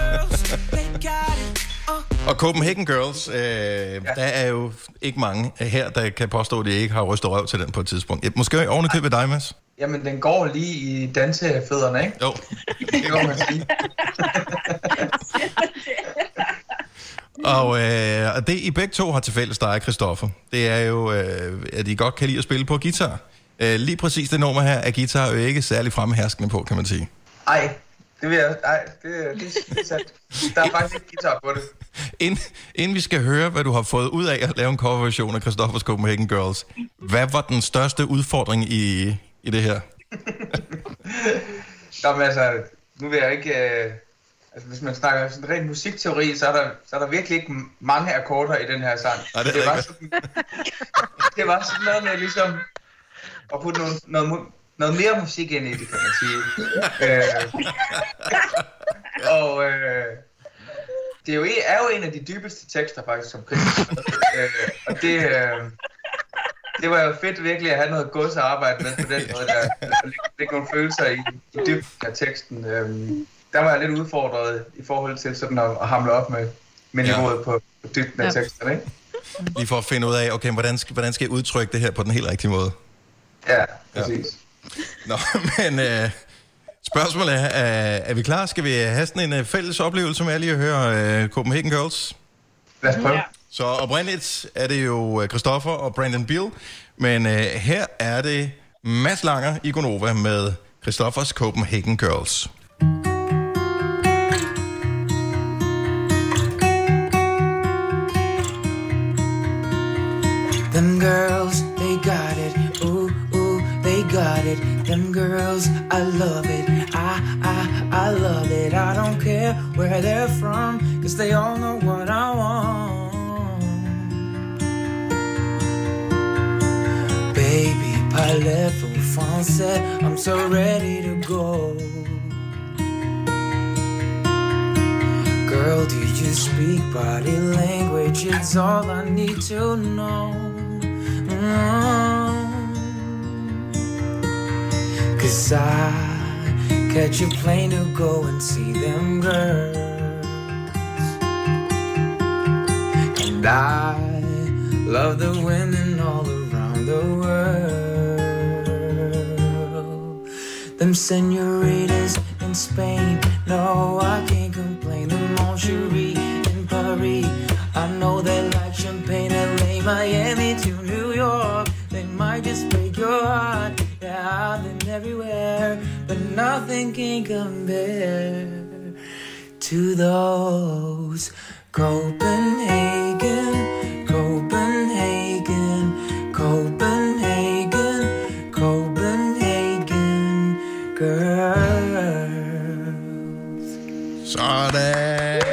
Speaker 3: Og Copenhagen Girls, der er jo ikke mange her, der kan påstå, at de ikke har rystet røv til den på et tidspunkt. Måske ovenikøbet dig, Mads?
Speaker 10: Jamen, den går lige i dansefødderne, ikke?
Speaker 3: Jo.
Speaker 10: Det går man sige.
Speaker 3: Og det I begge to har til fælles, der er Christoffer, det er jo, at I godt kan lide at spille på guitar. Lige præcis det nummer her er guitar jo ikke særlig fremherskende på, kan man sige.
Speaker 10: Ej, det vil jeg... Ej, det er sandt. Der er faktisk ikke guitar på det.
Speaker 3: Inden vi skal høre, hvad du har fået ud af at lave en coverversion af Christoffers Copenhagen Girls, hvad var den største udfordring i det her?
Speaker 10: Nå, men altså, nu vil jeg ikke... Altså, hvis man snakker sådan ren musikteori, så er der virkelig ikke mange akkorder i den her sang.
Speaker 3: Nej, det
Speaker 10: var sådan noget med ligesom at putte noget mere musik ind i det, kan man sige. Det er jo en af de dybeste tekster faktisk, som Chris og det var jo fedt virkelig at have noget gods at arbejde med på den måde, der ligge nogle følelser i dybden af teksten. Der var jeg lidt udfordret i forhold til sådan at hamle op med niveauet på dybden af teksten, ikke?
Speaker 3: Lige for at finde ud af, okay, hvordan skal jeg udtrykke det her på den helt rigtige måde?
Speaker 10: Ja, præcis.
Speaker 3: Nå, men spørgsmålet er vi klar? Skal vi have sådan en fælles oplevelse med lige at høre Copenhagen Girls?
Speaker 10: Lad os prøve.
Speaker 3: Så oprindeligt er det jo Christoffer og Brandon Beal, men her er det Mads Langer i Gonova med Christoffers Copenhagen Girls.
Speaker 11: Them girls, they got it, ooh, ooh, they got it. Them girls, I love it, I love it. I don't care where they're from, 'cause they all know what I want. Baby, parlez-vous français, I'm so ready to go. Girl, do you speak body language? It's all I need to know. 'Cause I catch a plane to go and see them girls. And I love the women all around the world. Them senoritas in Spain, no, I can't complain. Them lingerie in Paris, I know they like champagne. LA, Miami to New York, they might just break your heart. Yeah, I've been everywhere, but nothing can compare to those Copenhagen, Copenhagen, Copenhagen, Copenhagen girls.
Speaker 3: Sådan.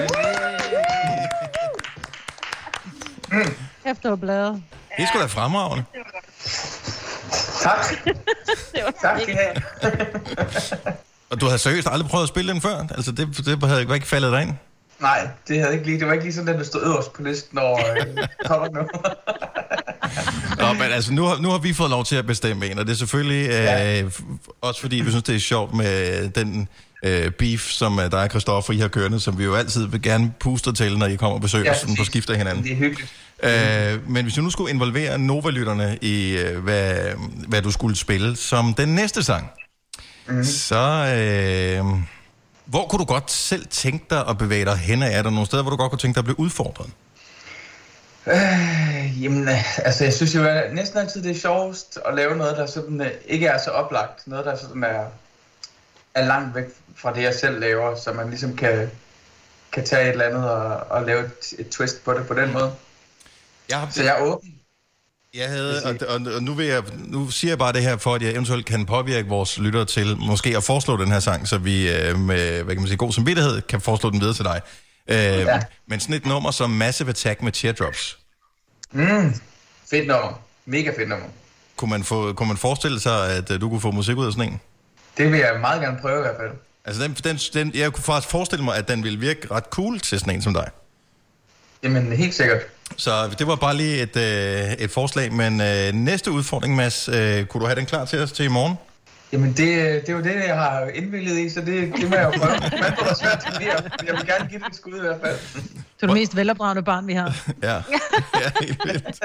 Speaker 4: Efter bladet.
Speaker 3: Det er sgu da fremragende.
Speaker 10: Tak. Tak,
Speaker 3: Og du havde seriøst aldrig prøvet at spille den før? Altså, det havde ikke faldet dig ind?
Speaker 10: Nej, det var ikke lige sådan, at det stod øverst på listen over topper nu.
Speaker 3: Nå, men altså, nu har vi fået lov til at bestemme en, og det er selvfølgelig også fordi, vi synes, det er sjovt med den beef, som dig og Christoffer, I har kørende, som vi jo altid vil gerne puste til, når I kommer og besøger sådan på skift af hinanden.
Speaker 10: Det er hyggeligt.
Speaker 3: Men hvis du nu skulle involvere Nova-lytterne i, hvad du skulle spille som den næste sang, så hvor kunne du godt selv tænke dig at bevæge dig hen af? Er der nogle steder, hvor du godt kunne tænke dig at blive udfordret?
Speaker 10: Jamen, altså jeg synes jo næsten altid, det er sjovest at lave noget, der sådan ikke er så oplagt. Noget, der sådan er langt væk fra det, jeg selv laver, så man ligesom kan tage et eller andet og lave et twist på det på den måde. Så jeg er åben.
Speaker 3: Jeg havde, og nu siger jeg bare det her, for at jeg eventuelt kan påvirke vores lyttere til måske at foreslå den her sang, så vi med, hvad kan man sige, god samvittighed kan foreslå den videre til dig. Men sådan et nummer som Massive Attack med Teardrops.
Speaker 10: Fedt nummer. Mega fedt nummer.
Speaker 3: Kunne man forestille sig, at du kunne få musik ud af sådan en?
Speaker 10: Det vil jeg meget gerne prøve i hvert fald.
Speaker 3: Altså jeg kunne faktisk forestille mig, at den ville virke ret cool til sådan en som dig.
Speaker 10: Jamen, helt sikkert.
Speaker 3: Så det var bare lige et forslag, men næste udfordring, Mads, kunne du have den klar til os til i morgen?
Speaker 10: Jamen, det er jo det, jeg har indvilget i, så det må jeg jo prøve. Man får svært til mere. Jeg vil gerne give det et skud i hvert fald.
Speaker 4: Du er det mest velopdragende barn, vi har.
Speaker 3: Ja, helt vildt.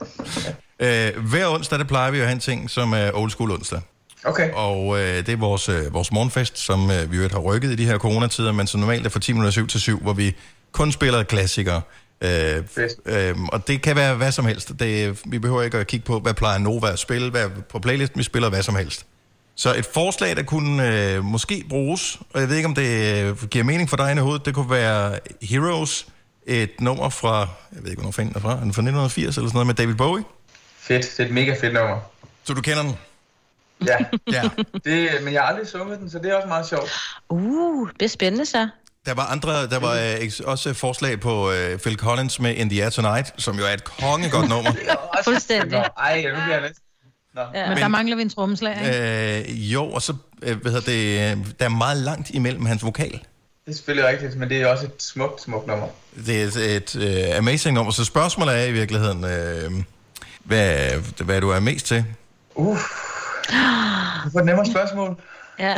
Speaker 3: Hver onsdag, der plejer vi at have en ting, som er old school onsdag.
Speaker 10: Okay.
Speaker 3: Og det er vores morgenfest, som vi jo har rykket i de her coronatider, men så normalt er fra 10 minutter 7 til 7, hvor vi kun spiller klassikere. Og det kan være hvad som helst. Vi behøver ikke at kigge på, hvad plejer Nova at spille, hvad på playlisten vi spiller, hvad som helst. Så et forslag, der kunne måske bruges, og jeg ved ikke, om det giver mening for dig i hovedet, det kunne være Heroes, et nummer fra, jeg ved ikke, hvornår fanden er fra, er den fra 1980 eller sådan noget med David Bowie?
Speaker 10: Fedt, det er et mega fedt nummer.
Speaker 3: Så du kender den?
Speaker 10: Ja. Men jeg har aldrig sunget den, så det er også meget sjovt.
Speaker 5: Det er spændende så.
Speaker 3: Der var også forslag på Phil Collins med In the Air Tonight, som jo er et kongegodt nummer.
Speaker 5: Fuldstændig.
Speaker 10: Ej, nu bliver jeg lidt.
Speaker 4: Men der mangler vi en trommeslager, ikke?
Speaker 3: Jo, og så, der er meget langt imellem hans vokal.
Speaker 10: Det er selvfølgelig rigtigt, men det er også et smukt nummer.
Speaker 3: Det er et amazing nummer, så spørgsmålet er i virkeligheden, hvad du er mest til?
Speaker 10: Du får et nemmere spørgsmål.
Speaker 5: Ja.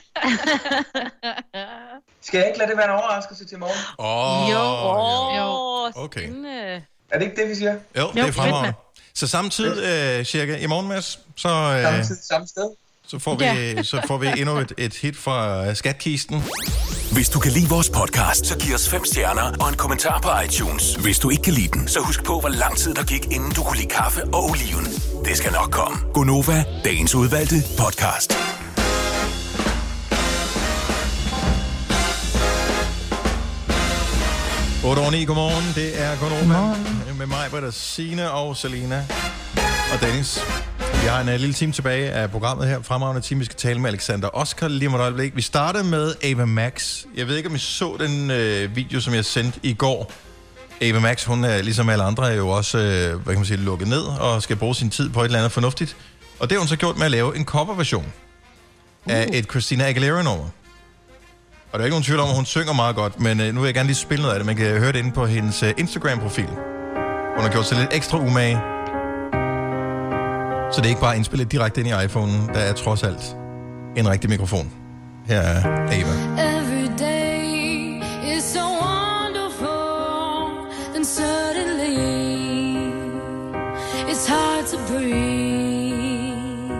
Speaker 10: Skal jeg ikke lade det være en overraskelse til morgen?
Speaker 5: Jo.
Speaker 3: Okay.
Speaker 10: Er det ikke det, vi siger?
Speaker 3: Jo, det er fremragende. Så samtidig cirka i morgen, Mads,
Speaker 10: samme sted.
Speaker 3: Så får vi endnu et hit fra skatkisten.
Speaker 8: Hvis du kan lide vores podcast, så giv os 5 stjerner og en kommentar på iTunes. Hvis du ikke kan lide den, så husk på, hvor lang tid der gik, inden du kunne lide kaffe og oliven. Det skal nok komme. Gonova, dagens udvalgte podcast.
Speaker 3: (8:09), godmorgen. Det er Gonova med mig, Britta, Signe og Selina og Dennis. Vi har en lille time tilbage af programmet her. Fremragende time, vi skal tale med Alexander Oscar lige om et øjeblik. Vi startede med Ava Max. Jeg ved ikke, om I så den video, som jeg sendte i går. Ava Max, hun er ligesom alle andre, er jo også lukket ned og skal bruge sin tid på et eller andet fornuftigt. Og det har hun så gjort med at lave en coverversion af et Christina Aguilera-nummer. Og der er ikke nogen tvivl om, at hun synger meget godt, men nu vil jeg gerne lige spille noget af det. Man kan høre det inde på hendes Instagram-profil. Hun har gjort sig lidt ekstra umage. Så det er ikke bare indspillet direkte ind i iPhone'en. Der er trods alt en rigtig mikrofon. Her er Ava.
Speaker 12: Every day is so wonderful, then suddenly it's hard to breathe.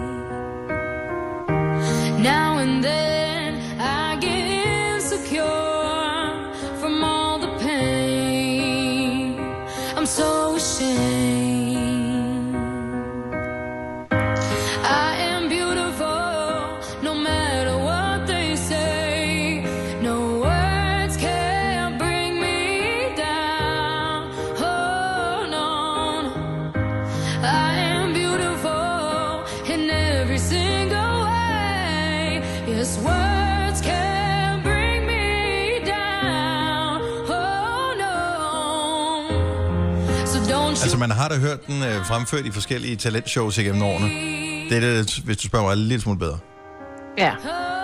Speaker 12: Now and then I get insecure from all the pain. I'm so ashamed.
Speaker 3: Altså, man har da hørt den fremført i forskellige talentshows igennem årene. Det er det, hvis du spørger mig, lidt smule bedre.
Speaker 5: Ja.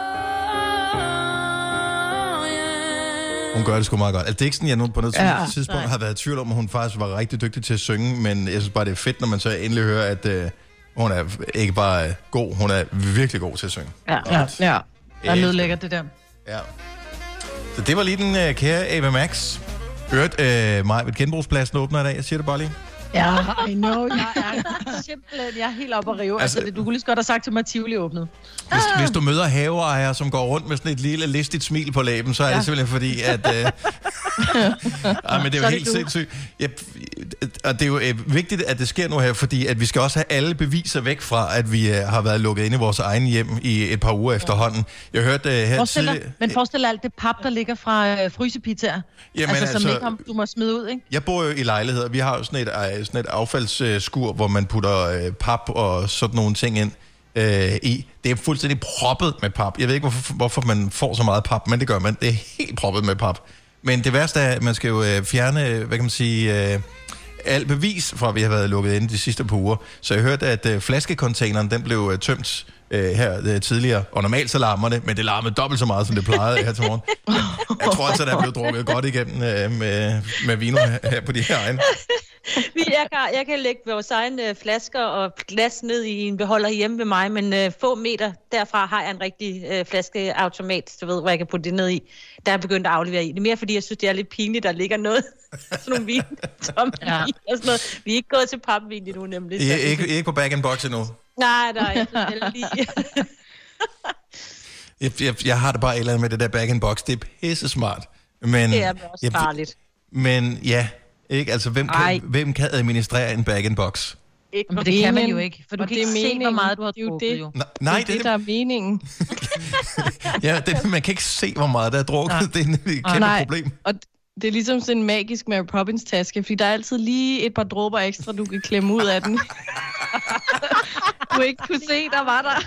Speaker 3: Hun gør det sgu meget godt. Altså, Dixon, jeg nu på noget tidspunkt har været i tvivl om, at hun faktisk var rigtig dygtig til at synge, men jeg synes bare, det er fedt, når man så endelig hører, at hun er ikke bare god, hun er virkelig god til at synge.
Speaker 4: Ja. Der er lydlækkert, det der.
Speaker 3: Ja. Så det var lige den kære Ava Max. Hørt mig ved genbrugspladsen åbner i dag, jeg siger det bare lige.
Speaker 4: Ja, I know, jeg er helt oppe at rive. Altså, du kunne lige så godt have sagt til mig, at Tivoli åbnet.
Speaker 3: Hvis du møder haveejere, som går rundt med sådan et lille listigt smil på læben, så er det simpelthen fordi, at... men det er jo helt sindssygt. Og det er jo vigtigt, at det sker nu her, fordi at vi skal også have alle beviser væk fra, at vi har været lukket inde i vores egen hjem i et par uger efterhånden. Jeg hørte her tidligere...
Speaker 4: Men forestil dig alt det pap, der ligger fra frysepizzaer. Jamen, som ikke du må smide ud, ikke?
Speaker 3: Jeg bor jo i lejligheder. Vi har jo sådan et affaldsskur, hvor man putter pap og sådan nogle ting ind i. Det er fuldstændig proppet med pap. Jeg ved ikke, hvorfor man får så meget pap, men det gør man. Det er helt proppet med pap. Men det værste er, at man skal jo fjerne, hvad kan man sige, alt bevis fra, at vi har været lukket inde de sidste par uger. Så jeg hørte, at flaskecontaineren, den blev tømt her tidligere. Og normalt så larmer det, men det larmede dobbelt så meget, som det plejede her til morgen. Jeg tror altså, der er blevet drukket godt igennem med vino her på de her egne.
Speaker 5: Jeg kan lægge vores egne flasker og glas ned i en beholder hjemme ved mig, men få meter derfra har jeg en rigtig flaskeautomat, du ved, hvor jeg kan putte det ned i. Der er begyndt at aflevere i. Det er mere, fordi jeg synes, det er lidt pinligt, der ligger noget, sådan nogle vin, tomme vin og sådan noget. Vi er ikke gået til papvin endnu, nemlig.
Speaker 3: I er ikke på back-in-box endnu?
Speaker 5: Nej, jeg
Speaker 3: jeg har det bare et eller andet med det der back-in-box. Det er pisse smart. Men
Speaker 5: det er også farligt.
Speaker 3: Men ja, ikke? Altså, hvem kan administrere en bag-in-box?
Speaker 4: Men det kan man jo ikke, for du kan ikke se, hvor meget du har drukket, jo.
Speaker 6: Nej, det er det, der er meningen.
Speaker 3: Ja, man kan ikke se, hvor meget der er drukket. Det er et kæmpe problem.
Speaker 6: Og det er ligesom sådan en magisk Mary Poppins-taske, fordi der er altid lige et par dråber ekstra, du kan klemme ud af den. Du ikke kunne se, der var der.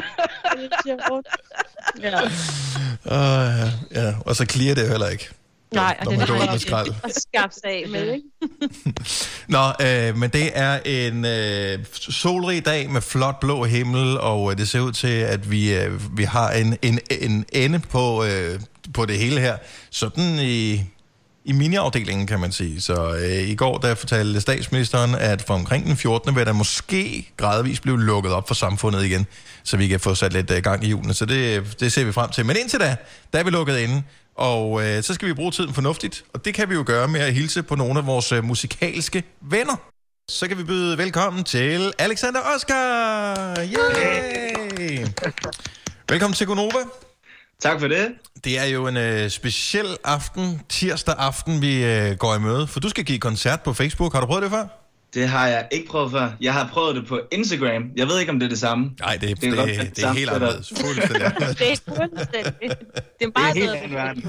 Speaker 3: Ja, og så clear det heller ikke.
Speaker 5: Nej,
Speaker 3: når man går ud med skrald.
Speaker 5: Og skabs af med, ikke?
Speaker 3: Nå, men det er en solrig dag med flot blå himmel, og det ser ud til, at vi har en ende på det hele her. Sådan i miniafdelingen, kan man sige. Så i går, der fortalte statsministeren, at for omkring den 14. vil der måske gradvist blive lukket op for samfundet igen, så vi kan få sat lidt gang i hjulene. Så det ser vi frem til. Men indtil da er vi lukket inde, og så skal vi bruge tiden fornuftigt. Og det kan vi jo gøre med at hilse på nogle af vores musikalske venner. Så kan vi byde velkommen til Alexander Oscar. Yay! Velkommen til Gonova.
Speaker 13: Tak for det.
Speaker 3: Det er jo en speciel aften, tirsdag aften, vi går i møde. For du skal give koncert på Facebook. Har du prøvet det før?
Speaker 13: Det har jeg ikke prøvet før. Jeg har prøvet det på Instagram. Jeg ved ikke, om det er det samme.
Speaker 3: Nej, det er helt anderledes. Fuldstændig.
Speaker 5: Det er fuldstændig. Det er bare
Speaker 13: helt anden verden.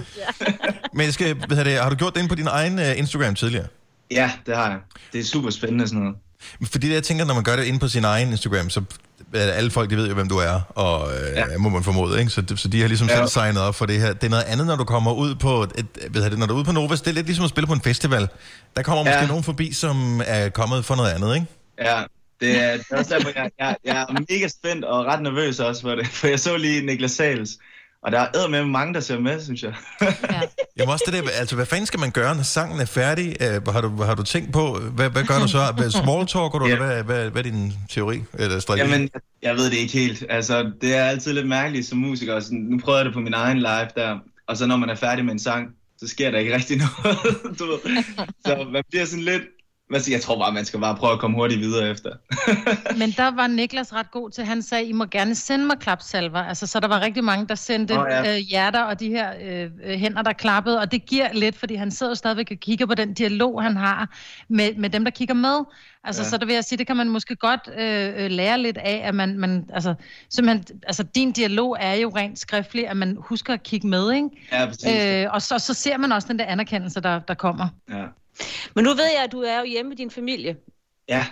Speaker 3: Men har du gjort det inde på din egen Instagram tidligere?
Speaker 13: Ja, det har jeg. Det er super spændende sådan noget.
Speaker 3: Fordi jeg tænker, når man gør det inde på sin egen Instagram, så alle folk, de ved jo, hvem du er, og må man formode, ikke? Så de har ligesom selv signet op for det her. Det er noget andet, når du kommer ud på når du er ude på Novas, det er lidt ligesom at spille på en festival. Der kommer måske nogen forbi, som er kommet for noget andet, ikke?
Speaker 13: Ja, det er også derfor, jeg er mega spændt og ret nervøs også for det, for jeg så lige Niklas Sales, og der er eddermame mange, der ser med, synes jeg.
Speaker 3: Jamen også det der, altså hvad fanden skal man gøre, når sangen er færdig? Har du tænkt på, hvad gør du så? Smalltalker du, eller hvad er din teori eller strategi?
Speaker 13: Jamen, jeg ved det ikke helt. Altså, det er altid lidt mærkeligt som musiker. Så nu prøver jeg det på min egen live der, og så når man er færdig med en sang, så sker der ikke rigtig noget, du ved. Så man bliver sådan lidt... Jeg tror bare, man skal bare prøve at komme hurtigt videre efter.
Speaker 4: Men der var Niklas ret god til, han sagde, I må gerne sende mig klapsalver. Altså, så der var rigtig mange, der sendte hjerter og de her hænder, der klappede. Og det giver lidt, fordi han sidder stadigvæk og kigger på den dialog, han har med dem, der kigger med. Altså, så der vil jeg sige, det kan man måske godt lære lidt af, at man altså, simpelthen, altså din dialog er jo rent skriftlig, at man husker at kigge med, ikke?
Speaker 13: Ja, præcis.
Speaker 4: Og så ser man også den der anerkendelse, der kommer.
Speaker 13: Ja.
Speaker 5: Men nu ved jeg, at du er jo hjemme med din familie.
Speaker 13: Ja.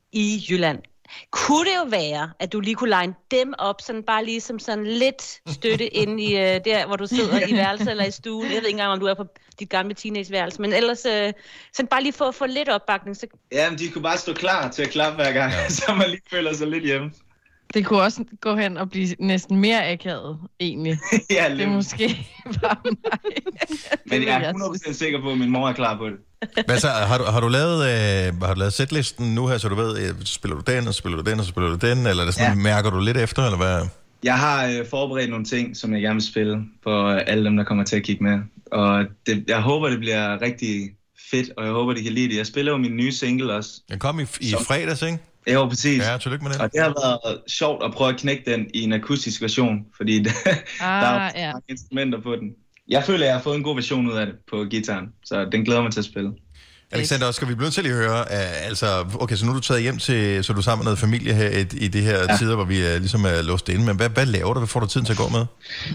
Speaker 5: I Jylland. Kunne det jo være, at du lige kunne line dem op, sådan bare lige som sådan lidt støtte ind i der, hvor du sidder i værelset eller i stuen. Jeg ved ikke engang, om du er på dit gamle teenageværelse, men ellers sådan bare lige få lidt opbakning. Så...
Speaker 13: Ja, men de kunne bare stå klar til at klappe hver gang, så man lige føler sig lidt hjemme.
Speaker 6: Det kunne også gå hen og blive næsten mere akavet, egentlig.
Speaker 13: Ja,
Speaker 6: det er måske bare mig.
Speaker 13: Men jeg er 100% sikker på, at min mor er klar på det.
Speaker 3: Hvad så, har du lavet setlisten nu her, så du ved, spiller du den, og spiller du den, og spiller du den, eller er det sådan, mærker du lidt efter, eller hvad?
Speaker 13: Jeg har forberedt nogle ting, som jeg gerne vil spille for alle dem, der kommer til at kigge med. Og jeg håber, det bliver rigtig fedt, og jeg håber, de kan lide det. Jeg spiller jo min nye single også.
Speaker 3: Den kom i fredags, ikke?
Speaker 13: Jo, præcis.
Speaker 3: Ja, tillykke med den.
Speaker 13: Og det har været sjovt at prøve at knække den i en akustisk version, fordi der er jo mange instrumenter på den. Jeg føler, at jeg har fået en god version ud af det på guitaren, så den glæder mig til at spille.
Speaker 3: Alexander, skal vi blive til at høre, altså, okay, så nu er du taget hjem til, så er du sammen med noget familie her i de her tider, hvor vi ligesom er låst inde, men hvad laver du? Hvad får du tiden til at gå med?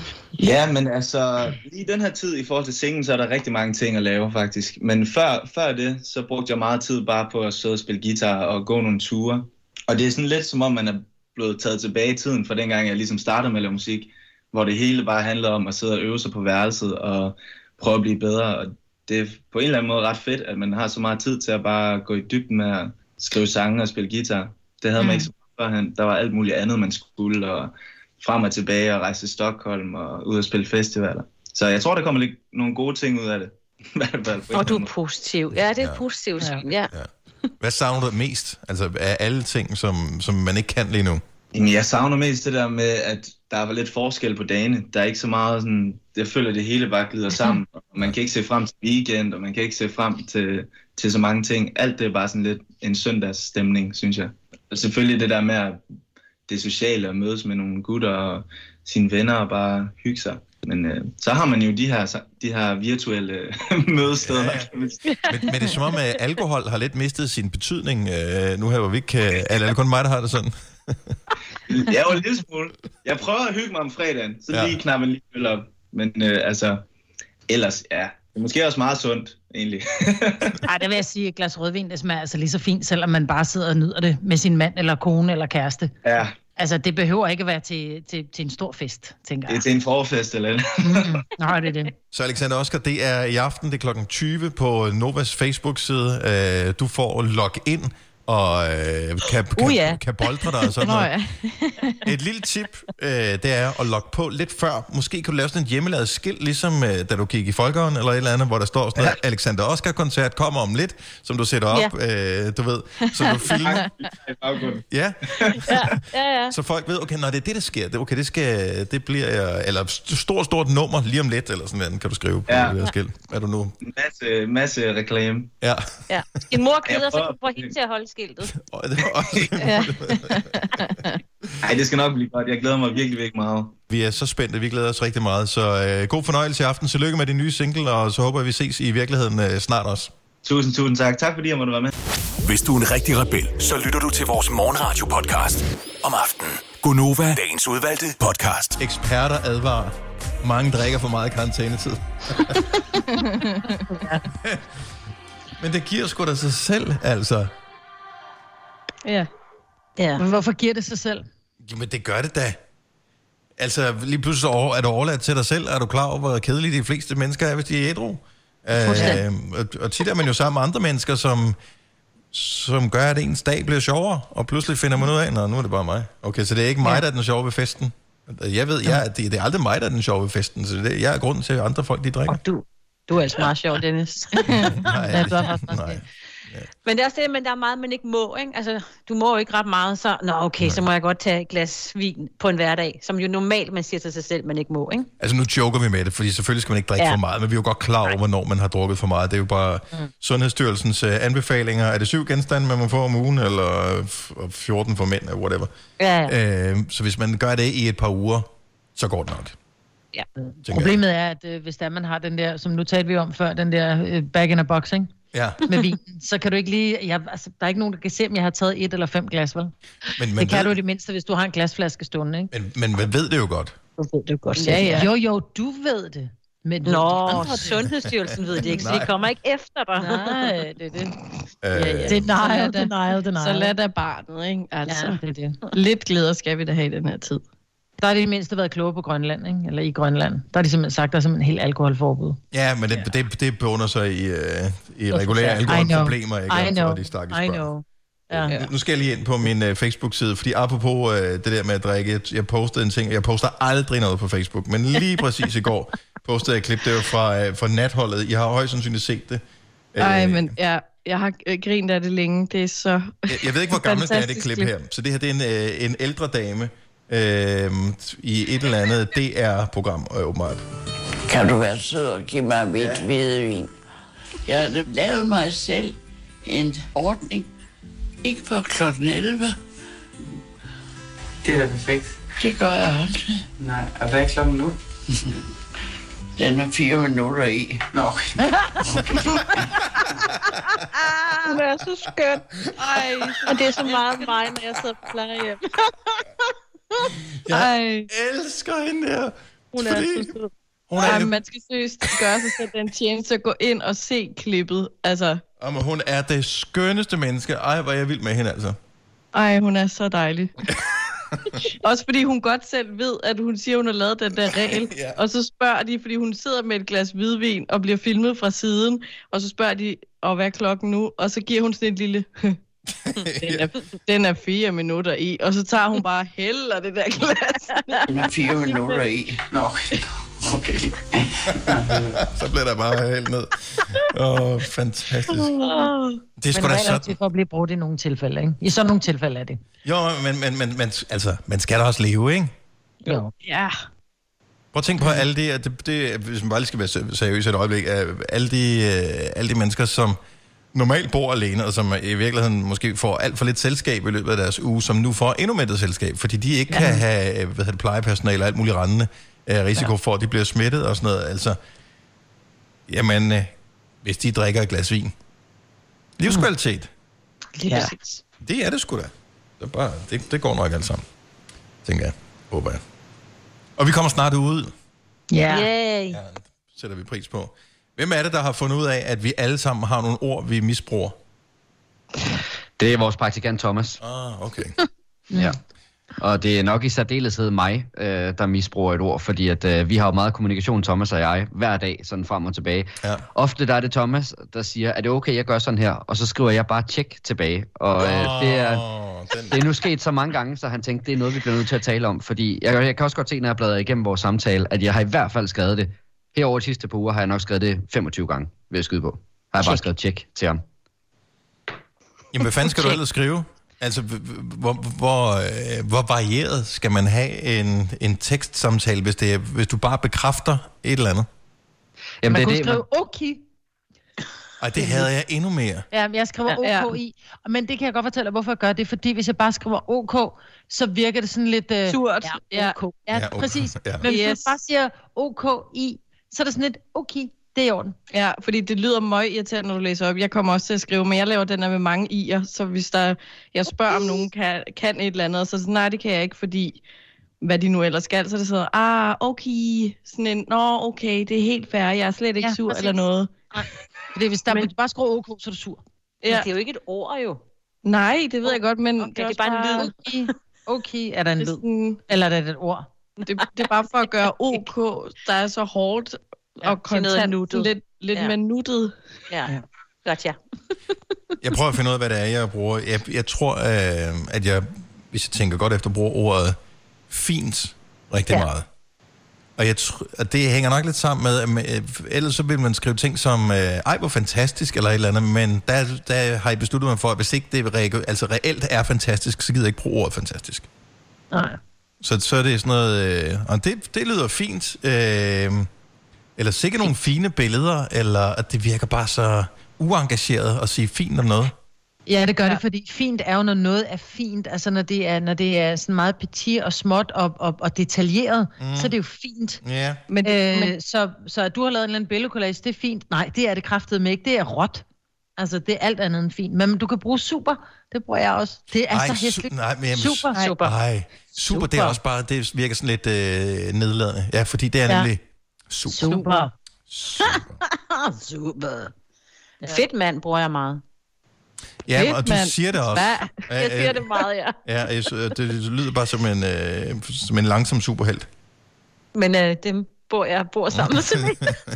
Speaker 13: Ja, men altså, lige den her tid i forhold til singen, så er der rigtig mange ting at lave, faktisk. Men før det, så brugte jeg meget tid bare på at sidde og spille guitar og gå nogle ture. Og det er sådan lidt som om, man er blevet taget tilbage i tiden, fra dengang jeg ligesom startede med at lave musik, hvor det hele bare handler om at sidde og øve sig på værelset og prøve at blive bedre. Og det er på en eller anden måde ret fedt, at man har så meget tid til at bare gå i dybden med at skrive sange og spille guitar. Det havde man ikke så meget førhen. Der var alt muligt andet, man skulle, og frem og tilbage og rejse til Stockholm og ud og spille festivaler. Så jeg tror, der kommer lidt nogle gode ting ud af det.
Speaker 5: Og du er positiv. Ja, det er positivt. Ja.
Speaker 3: Hvad savner du mest? Altså af alle ting, som man ikke kan lige nu?
Speaker 13: Jeg savner mest det der med, at der var lidt forskel på dagene. Der er ikke så meget sådan... Jeg føler, at det hele bare glider sammen. Og man kan ikke se frem til weekend, og man kan ikke se frem til så mange ting. Alt det er bare sådan lidt en søndagsstemning, synes jeg. Og selvfølgelig det der med det sociale, at mødes med nogle gutter og sine venner og bare hygge sig. Men så har man jo de her virtuelle mødesteder. Ja.
Speaker 3: Men det er som om, at alkohol har lidt mistet sin betydning. Nu her, hvor vi ikke kan... Er det kun mig, der har det sådan?
Speaker 13: Ja, jo en lille smule. Jeg prøver at hygge mig om fredagen, så lige knapper en lille øl op. Men altså, ellers, ja. Det er måske også meget sundt, egentlig.
Speaker 4: Ej, det vil jeg sige, et glas rødvin, det smager altså lige så fint, selvom man bare sidder og nyder det med sin mand, eller kone, eller kæreste.
Speaker 13: Ja.
Speaker 4: Altså, det behøver ikke at være til en stor fest, tænker jeg.
Speaker 13: Det er til en forfest, eller
Speaker 4: Nej, det er det.
Speaker 3: Så Alexander Oscar, det er i aften, det er 20:00 på Novas Facebook-side. Du får log ind, og kan boldre dig og sådan noget. Et lille tip, det er at logge på lidt før. Måske kan du lave sådan en hjemmelavet skilt, ligesom da du gik i Folkeånden eller et eller andet, hvor der står sådan noget, Alexander Oscar-koncert kommer om lidt, som du sætter op, du ved, som du filmer. Ja. Så folk ved, okay, når det er det, der sker, okay, det bliver, eller stort nummer lige om lidt, eller sådan noget, kan du skrive på det der skilt. Er du nu?
Speaker 13: Masse reklame.
Speaker 5: Ja. En mor keder, så kan du få hende til at holde skiltet.
Speaker 13: Nej, det skal nok blive godt. Jeg glæder mig virkelig meget.
Speaker 3: Vi er så spændte, vi glæder os rigtig meget. Så god fornøjelse i aften. Tillykke med din nye single, og så håber vi ses i virkeligheden snart også.
Speaker 13: Tusind tak. Tak fordi jeg måtte være med.
Speaker 8: Hvis du er en rigtig rebel, så lytter du til vores morgenradio-podcast om aftenen. Gonova, dagens udvalgte podcast.
Speaker 3: Eksperter advarer. Mange drikker for meget karantænetid. Men det giver sgu da sig selv, altså.
Speaker 4: Ja. Men hvorfor giver det sig selv?
Speaker 3: Jamen, det gør det da. Altså, lige pludselig er du overladt til dig selv. Er du klar over, hvor kedelige de fleste mennesker er, hvis de er ædru? Og tit er man jo sammen med andre mennesker, som gør, at ens dag bliver sjovere. Og pludselig finder man ud af, nu er det bare mig. Okay, så det er ikke mig, der er den sjove ved festen. Jeg ved, det er aldrig mig, der er den sjove ved festen. Så jeg er grunden til, at andre folk, de drikker.
Speaker 5: Og du er altså meget sjov, Dennis.
Speaker 3: Nej.
Speaker 5: Men det er også det, men der er meget, man ikke må, ikke? Altså, du må jo ikke ret meget, så så må jeg godt tage et glas vin på en hverdag, som jo normalt, man siger til sig selv, man ikke må, ikke?
Speaker 3: Altså, nu joker vi med det, fordi selvfølgelig skal man ikke drikke for meget, men vi er jo godt klar over, hvornår man har drukket for meget. Det er jo bare Sundhedsstyrelsens anbefalinger. Er det 7 genstande, man må få om ugen, eller 14 for mænd, eller whatever? Så hvis man gør det i et par uger, så går det nok.
Speaker 4: Ja. Problemet er, at hvis der man har den der, som nu talte vi om før, den der bag in a box, ikke? Med vin, så kan du ikke lige... der er ikke nogen, der kan se, om jeg har taget 1 eller 5 glas, vel? Men det kan du i det mindste, hvis du har en glasflaske stående, ikke?
Speaker 3: Men man ved det jo godt.
Speaker 5: Du ved det jo godt.
Speaker 4: Ja. Jo, du ved det. Men
Speaker 5: Sundhedsstyrelsen ved det ikke, så de kommer ikke efter dig.
Speaker 4: Nej, det er det. Denial.
Speaker 6: Så lad da barnet, ikke? Altså, det er det. Lidt glæder skal vi da have i den her tid.
Speaker 4: Der har de mindste været kloge på Grønland, ikke? Eller i Grønland. Der har de simpelthen sagt, der er simpelthen helt alkoholforbud.
Speaker 3: Ja, men det bunder sig i regulære alkoholproblemer, ikke?
Speaker 4: I know.
Speaker 3: De stakkels børn. Ja. Nu skal jeg lige ind på min Facebook-side, fordi apropos det der med at drikke, jeg postede en ting, jeg poster aldrig noget på Facebook, men lige præcis i går postede jeg et klip, det var fra natholdet. Jeg har højst sandsynligt set det.
Speaker 6: Men jeg har grint af det længe, det er så
Speaker 3: jeg ved ikke, hvor gammelt det er, det klip her. Så det her, det er en ældre dame, i et eller andet DR-program, åbenbart.
Speaker 14: Kan du være sød og give mig hvidt hvidevin? Jeg har lavet mig selv en ordning. Ikke for klokken 11.
Speaker 10: Det er da perfekt.
Speaker 14: Det gør jeg aldrig.
Speaker 10: Nej, og hvad er klokken nu?
Speaker 14: Den er 4 minutter i.
Speaker 10: Nå.
Speaker 5: Hun er så skøn. Og det er så meget mig, når jeg sidder på plejehjem.
Speaker 3: Jeg elsker hende der.
Speaker 6: Hun er så sød. Man skal seriøst gøre sig selv den tjeneste at gå ind og se klippet. Altså.
Speaker 3: Men hun er det skønneste menneske. Ej, hvor er jeg vild med hende, altså.
Speaker 6: Ej, hun er så dejlig. Også fordi hun godt selv ved, at hun siger, hun har lavet den der regel. Og så spørger de, fordi hun sidder med et glas hvidvin og bliver filmet fra siden. Og så spørger de, hvad er klokken nu? Og så giver hun sådan et lille... Den er 4 minutter i, og så tager hun bare hælder det der glas.
Speaker 14: Den er 4 minutter i.
Speaker 10: Nå, okay.
Speaker 3: Så bliver der bare hældt ned. Fantastisk.
Speaker 4: Det er sgu da sådan. For at blive brugt i nogle tilfælde, ikke? I sådan nogle tilfælde er det.
Speaker 3: Jo, men altså, man skal da også leve, ikke?
Speaker 4: Jo.
Speaker 6: Ja.
Speaker 3: Prøv at tænke på alle det, hvis man bare lige skal være seriøs et øjeblik, alle de mennesker, som normalt bor alene, og som i virkeligheden måske får alt for lidt selskab i løbet af deres uge, som nu får endnu mindre selskab, fordi de ikke kan have plejepersonale og alt muligt rendende risiko for, at de bliver smittet og sådan noget. Altså, jamen, hvis de drikker et glas vin. Livskvalitet.
Speaker 5: Lige præcis.
Speaker 3: Det er det sgu da. Det går nok alt sammen, tænker jeg. Håber jeg. Og vi kommer snart ud.
Speaker 4: Ja.
Speaker 3: Det sætter vi pris på. Hvem er det, der har fundet ud af, at vi alle sammen har nogle ord, vi misbruger?
Speaker 7: Det er vores praktikant Thomas.
Speaker 3: Okay.
Speaker 7: Ja. Og det er nok i særdeleshed mig, der misbruger et ord, fordi at vi har jo meget kommunikation, Thomas og jeg, hver dag, sådan frem og tilbage. Ja. Ofte der er det Thomas, der siger, er det okay, jeg gør sådan her? Og så skriver jeg bare tjek tilbage. Og det er nu sket så mange gange, så han tænkte, det er noget, vi bliver nødt til at tale om. Fordi jeg kan også godt se, når jeg bladrer igennem vores samtale, at jeg har i hvert fald skrevet det. Herover de sidste par uger har jeg nok skrevet det 25 gange, ved at skyde på. Har jeg bare skrevet tjek til ham.
Speaker 3: Jamen, hvad fanden skal du ellers skrive? Altså, hvor varieret skal man have en tekstsamtale, hvis du bare bekræfter et eller andet?
Speaker 4: Jamen, man kunne skrive okay.
Speaker 3: Ej, det havde jeg endnu mere.
Speaker 4: Ja, jeg skriver OK i. Men det kan jeg godt fortælle, hvorfor jeg gør det. Fordi hvis jeg bare skriver OK, så virker det sådan lidt...
Speaker 6: surt.
Speaker 4: Ja, OK. Ja, præcis. Ja. Men hvis du bare siger OK i, så er det sådan lidt okay. Det er i orden.
Speaker 6: Ja, fordi det lyder meget irriterende, når du læser op. Jeg kommer også til at skrive, men jeg laver den her med mange i'er, så hvis jeg spørger, om nogen kan et eller andet, så sådan, nej, det kan jeg ikke, fordi hvad de nu ellers skal, så er det sådan, okay, sådan en, okay, det er helt fair, jeg er slet ikke sur eller noget.
Speaker 4: Nej, fordi hvis der bare skriver OK, så er du sur.
Speaker 5: Ja. Men det er jo ikke et ord, jo.
Speaker 6: Nej, det ved jeg godt, men
Speaker 5: okay, det er bare en lyd.
Speaker 4: Okay, er der en lyd? Eller er det et ord?
Speaker 6: Det er bare for at gøre OK, der er så hårdt, og kontant lidt med nuttet.
Speaker 5: Ja, godt ja.
Speaker 3: Jeg prøver at finde ud af, hvad det er, jeg bruger. Jeg tror, at jeg, hvis jeg tænker godt efter, bruger ordet fint rigtig meget. Og og det hænger nok lidt sammen med, ellers så vil man skrive ting som, ej, hvor fantastisk, eller et eller andet, men der har jeg besluttet mig for, at hvis ikke det reelt er fantastisk, så gider jeg ikke bruge ordet fantastisk.
Speaker 4: Nej.
Speaker 3: Så er det sådan noget, og det lyder fint, eller sikkert nogle fine billeder, eller at det virker bare så uengageret at sige fint om noget.
Speaker 4: Ja, det gør det, fordi fint er jo, når noget er fint, altså når det er sådan meget petit og småt og detaljeret, så er det jo fint.
Speaker 3: Yeah.
Speaker 4: Så at du har lavet en eller anden billedcollage, det er fint. Nej, det er det kraftedeme ikke, det er råt. Altså, det er alt andet end fint. Men du kan bruge super, det bruger jeg også. Det er så hæsligt.
Speaker 3: Super, det er også bare, det virker sådan lidt nedladende. Ja, fordi det er nemlig super.
Speaker 5: Super. Fedt mand bruger jeg meget.
Speaker 3: Ja, og du siger det også.
Speaker 5: Jeg siger det meget, ja.
Speaker 3: Ja, det lyder bare som en langsom superhelt.
Speaker 5: Men dem bor sammen med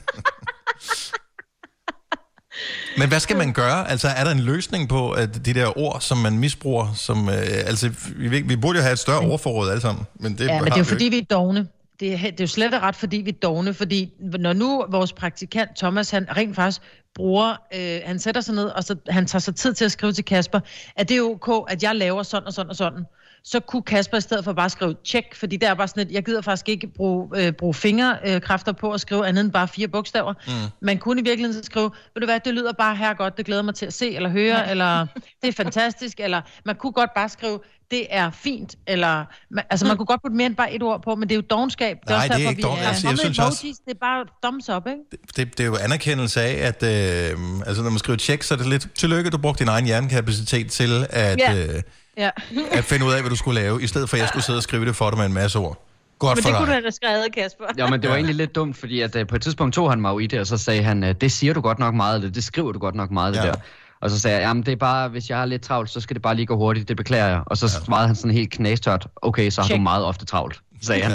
Speaker 3: Men hvad skal man gøre? Altså, er der en løsning på at de der ord, som man misbruger? Som, vi burde jo have et større ordforråd alle sammen. Men det
Speaker 4: er jo fordi, vi er dovne. Det er jo slet og ret, fordi vi er dovne. Fordi når nu vores praktikant Thomas, han rent faktisk bruger, han sætter sig ned, og så han tager sig tid til at skrive til Kasper, at det er ok, at jeg laver sådan og sådan og sådan. Så kunne Kasper i stedet for bare skrive tjek, fordi der er bare sådan et, jeg gider faktisk ikke bruge fingerkræfter på at skrive andet end bare 4 bogstaver. Man kunne i virkeligheden skrive, ved du hvad, det lyder bare her godt, det glæder mig til at se eller høre, eller det er fantastisk, eller man kunne godt bare skrive, det er fint, eller altså man kunne godt putte mere end bare et ord på, men det er jo dovenskab. Det er også derfor, vi jeg synes også, det er bare thumbs up, ikke?
Speaker 3: Det er jo anerkendelse af, at altså når man skriver tjek, så er det lidt, tillykke, du brugte din egen hjernekapacitet til at at finde ud af, hvad du skulle lave, i stedet for at jeg skulle sidde og skrive det for dig med en masse ord. Godt
Speaker 5: men
Speaker 3: for
Speaker 5: det
Speaker 3: dig.
Speaker 5: kunne du have skrevet, Kasper.
Speaker 7: Ja, men det var egentlig lidt dumt, fordi at på et tidspunkt tog han mig i det, og så sagde han, det siger du godt nok meget, eller det skriver du godt nok meget, det der. Og så sagde jeg, jamen det er bare, hvis jeg har lidt travlt, så skal det bare lige gå hurtigt, det beklager jeg. Og så svarede han sådan helt knastørt, okay, så har du meget ofte travlt, sagde han.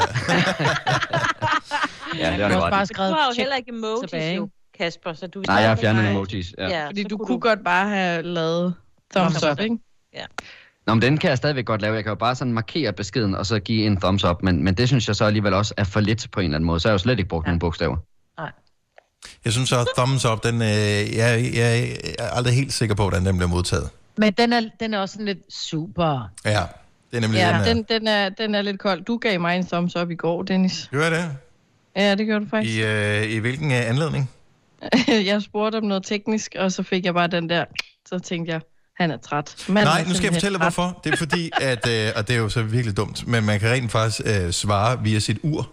Speaker 5: Ja, det var det bare skrevet. Du har jo heller ikke emojis, jo, Kasper. Så du
Speaker 7: nej, jeg har fjernet emojis.
Speaker 6: Ja, fordi du kunne godt bare have lavet thumbs up, ikke?
Speaker 5: Ja.
Speaker 7: Nå, men den kan jeg stadigvæk godt lave. Jeg kan jo bare sådan markere beskeden, og så give en thumbs up. Men det synes jeg så alligevel også er for lidt på en eller anden måde. Så har jeg jo slet ikke brugt nogle bogstaver.
Speaker 4: Nej.
Speaker 3: Jeg synes så, thumbs up, jeg er aldrig helt sikker på, hvordan den bliver modtaget.
Speaker 4: Men den er også sådan lidt super.
Speaker 3: Ja, det er nemlig
Speaker 6: den er lidt kold. Du gav mig en thumbs up i går, Dennis.
Speaker 3: Gjorde jeg det?
Speaker 6: Ja, det gjorde du faktisk.
Speaker 3: I hvilken anledning?
Speaker 6: Jeg spurgte om noget teknisk, og så fik jeg bare den der. Så tænkte jeg, han er træt.
Speaker 3: Nej, nu skal jeg fortælle dig, hvorfor. Det er fordi, at, og det er jo så virkelig dumt, men man kan rent faktisk svare via sit ur.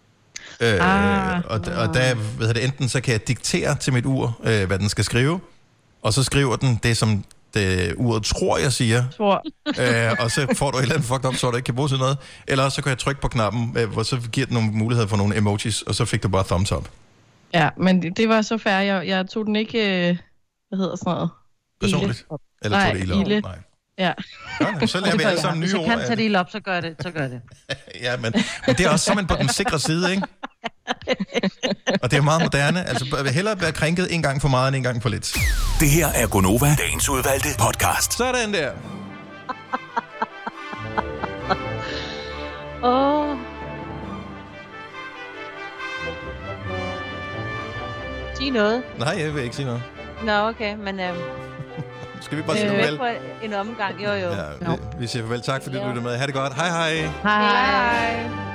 Speaker 3: Og der, enten så kan jeg diktere til mit ur, hvad den skal skrive, og så skriver den det, som uret tror, jeg siger. Og så får du et eller andet fucked up, så du ikke kan bruge til noget. Eller så kan jeg trykke på knappen, hvor så giver den nogle muligheder for nogle emojis, og så fik du bare thumbs up.
Speaker 6: Ja, men det var så fair. Jeg tog den ikke, hvad hedder sådan noget?
Speaker 3: Personligt? Eller tog det ilde? Nej.
Speaker 6: Ja.
Speaker 3: Nå, så lærer vi alle sammen nye
Speaker 4: ord. Hvis jeg kan tage det helt op, så gør det.
Speaker 3: Ja, men det er også simpelthen på den sikre side, ikke? Og det er meget moderne. Altså, hellere være krænket en gang for meget, end en gang for lidt.
Speaker 8: Det her er Gonova, dagens udvalgte podcast.
Speaker 3: Sådan der.
Speaker 5: Sig noget.
Speaker 3: Nej, jeg vil ikke sige noget.
Speaker 5: Nå, okay, men...
Speaker 3: Skal vi bare sige farvel?
Speaker 5: På en omgang, jo.
Speaker 3: Ja, vi siger farvel. Tak fordi du lyttede med. Ha' det godt. Hej hej.
Speaker 4: Hej.